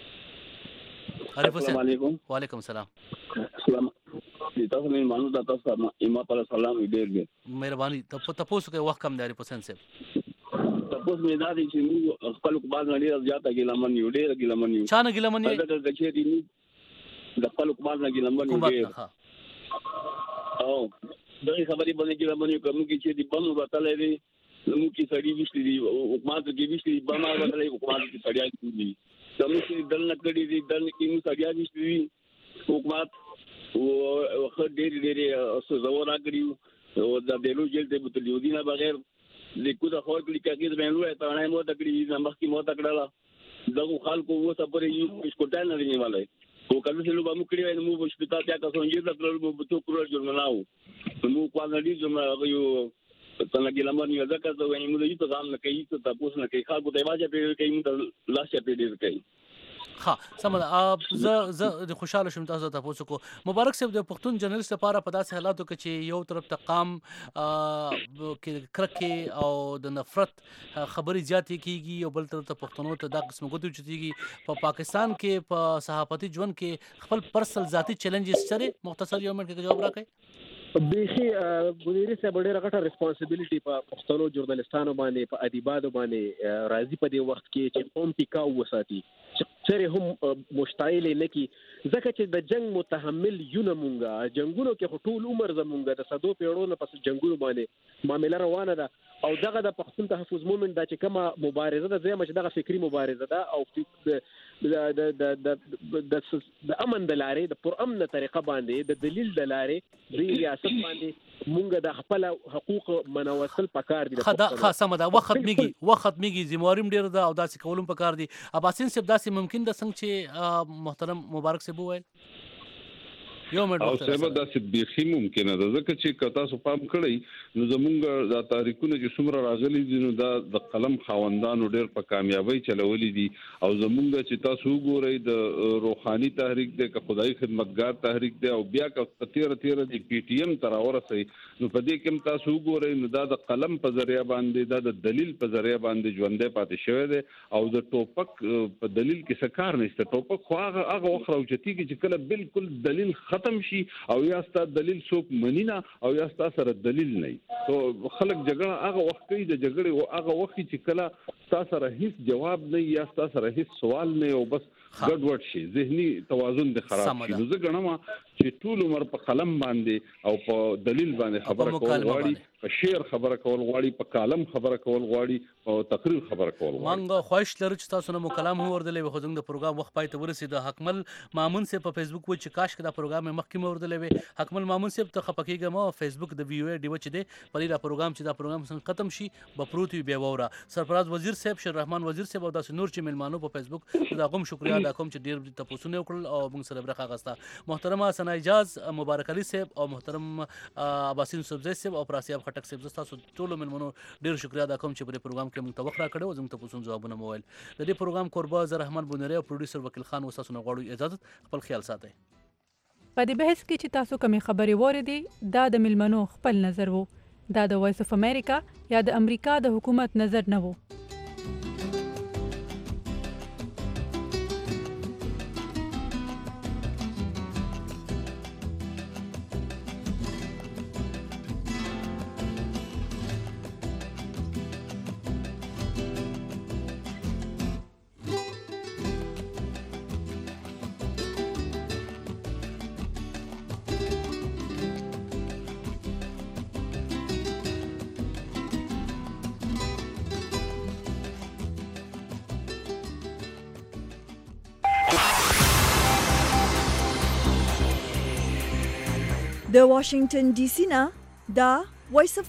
السلام علیکم وعلیکم السلام السلام تاسو نه مانو دا تاسو ایما پر سلام ډیر ډیر مهرباني تاسو تاسو کې وخت کم دی پسند سه تاسو مې دا دي چې موږ خپل کوباز نه ډیر زیاته ګلمن یو ډیر ګلمن یو چانه ګلمن یو دا د چې دي د خپل کوباز نه ګلمن یو ډیر او دغه خبرې باندې ګلمن یو کوم کې چې دی بم وتلې دي نو کې سړی وشتي دي حکومت کې وشتي بم وتلې حکومت کې سړیا دي زموږ چې دل نکړي دي دل کې نو سړیا وشتي حکومت او خو ډېر ډېر سزا راکړي او د دلو جیل ته بوتل یو دینه بغیر لیکو د خور کلی کې د بنلو ته نه مو تکړي زمخ کې مو تکړه دغه خلکو وو صبر یو اسکوټان نه نیولای او کله چې لوبه مو کړی نو مو شپتا ته تاسو یې د تلل مو بتو کړو جرمناو نو په نړۍ جرمناو یو څنګه ګلمن یو ځکه چې وایي موږ یې ته ځان نه کوي ته تاسو نه کوي خلکو ته واجب کوي موږ لاشه پیډیر کوي ها سمه اپ ز ز د خوشاله شوم تاسو ته پوښتنه کو مبارک صاحب د پښتون جرنالست لپاره په داسې حالاتو کې چې یو طرف ته قام کې کرکه او د نفرت خبري زیاتې کیږي او بل طرف ته پښتنو ته دا قسم غوډو چتيږي په پاکستان کې په صحافتي ژوند کې خپل پرسنل ذاتی چیلنجز سره مختصر یو منټ کې جواب راکړئ بیخي ګونیری صاحب ډېر غټه ریسپانسیبিলিټي په پښتنو ژورنالستانو باندې په ادیبانو باندې راځي په دې وخت کې چې قوم ټیکاو وساتي چې هم مشتعل نه کی ځکه چې د جنگ متحمل یو نه مونږه جنگونو کې ټول عمر زمونږه د صدو پیړو نه پس جنگونو باندې معاملې روانه ده او دغه د پښتون تحفظ مومنت دا چې کومه مبارزه ده زموږ دغه فکری مبارزه ده او د د د د امن د لارې د پر امن طریقه باندې د دلیل د لارې د ریاست باندې مونږ د خپل حقوق منوصل پکار دي خدا خاصه ده وخت میږي وخت میږي زمواریم ډیر ده او داسې کولم پکار دي اباسین صاحب داسې ممکن ده څنګه چې محترم مبارک صاحب وایي یو منټ او سبا داسې بيخي ممکنه ده ځکه چې تاسو پام کړئ نو زمونږ د تاریخونو چې څومره راغلي دي نو دا د قلم خاوندانو ډېر په کامیابی چلولې دي او زمونږ چې تاسو وګورئ د روحاني تحریک د خدای خدمتګار تحریک دی او بیا که تیر تیر د پی ټی ایم تر اورسي نو په دې کې تاسو وګورئ نو دا د قلم په ذریعہ باندې دا د دلیل په ذریعہ باندې ژوندې پاتې شوی دی او د ټوپک په دلیل کې څه کار نشته ټوپک خو هغه هغه وخت راوچتي چې کله بالکل دلیل ختم شي او یا ستا دلیل څوک منینا او یا ستا سره دلیل نه تو خلک جګړه هغه وخت کې د جګړې او هغه وخت چې کله ستا سره هیڅ جواب نه یا ستا سره هیڅ سوال نه او بس ګډوډ شي ذهني توازن د خراب شي نو زه ګڼم چې ټول عمر په قلم باندې او په دلیل باندې خبره کول غواړي په شعر خبره کول غواړي په کالم خبره کول غواړي او تقریر خبره کول غواړي مونږ خوښ لرو چې تاسو نو کلام هو وردلې خو زموږ د پروګرام وخت پای ته ورسید حکمل مامون سه په فیسبوک و چې کاش کدا پروګرام مخکې وردلې حکمل مامون سه ته خپکیږم او فیسبوک د ویو ای ډی وچ دی په دا پروګرام چې دا پروګرام څنګه ختم شي بپروت بیا وره سرفراز وزیر صاحب شیر رحمان وزیر صاحب او داس نور چې ملمانو په فیسبوک دا کوم شکریا دا کوم چې ډیر تاسو نه وکړل او موږ سره برخه غستا محترم حسن اجاز مبارک علي صاحب او محترم عباسین صاحب صاحب او پراسیاب خټک صاحب زه تاسو ټول ملمنو ډیر شکریا ادا کوم چې په پروګرام کې موږ ته وخت راکړو زموږ ته پوښتنه جوابونه مویل د دې پروګرام قربا زه رحمان بونری او پروډوسر وکیل خان وساسو نه غواړو اجازه خپل خیال ساتئ. په دې بحث کې چې تاسو کومې خبرې واورېدې دا د ملمنو خپل نظر وو، دا د وایس اف امریکا یا د امریکا د حکومت نظر نه وو. د واشنگټن ډي سي نه دا وایس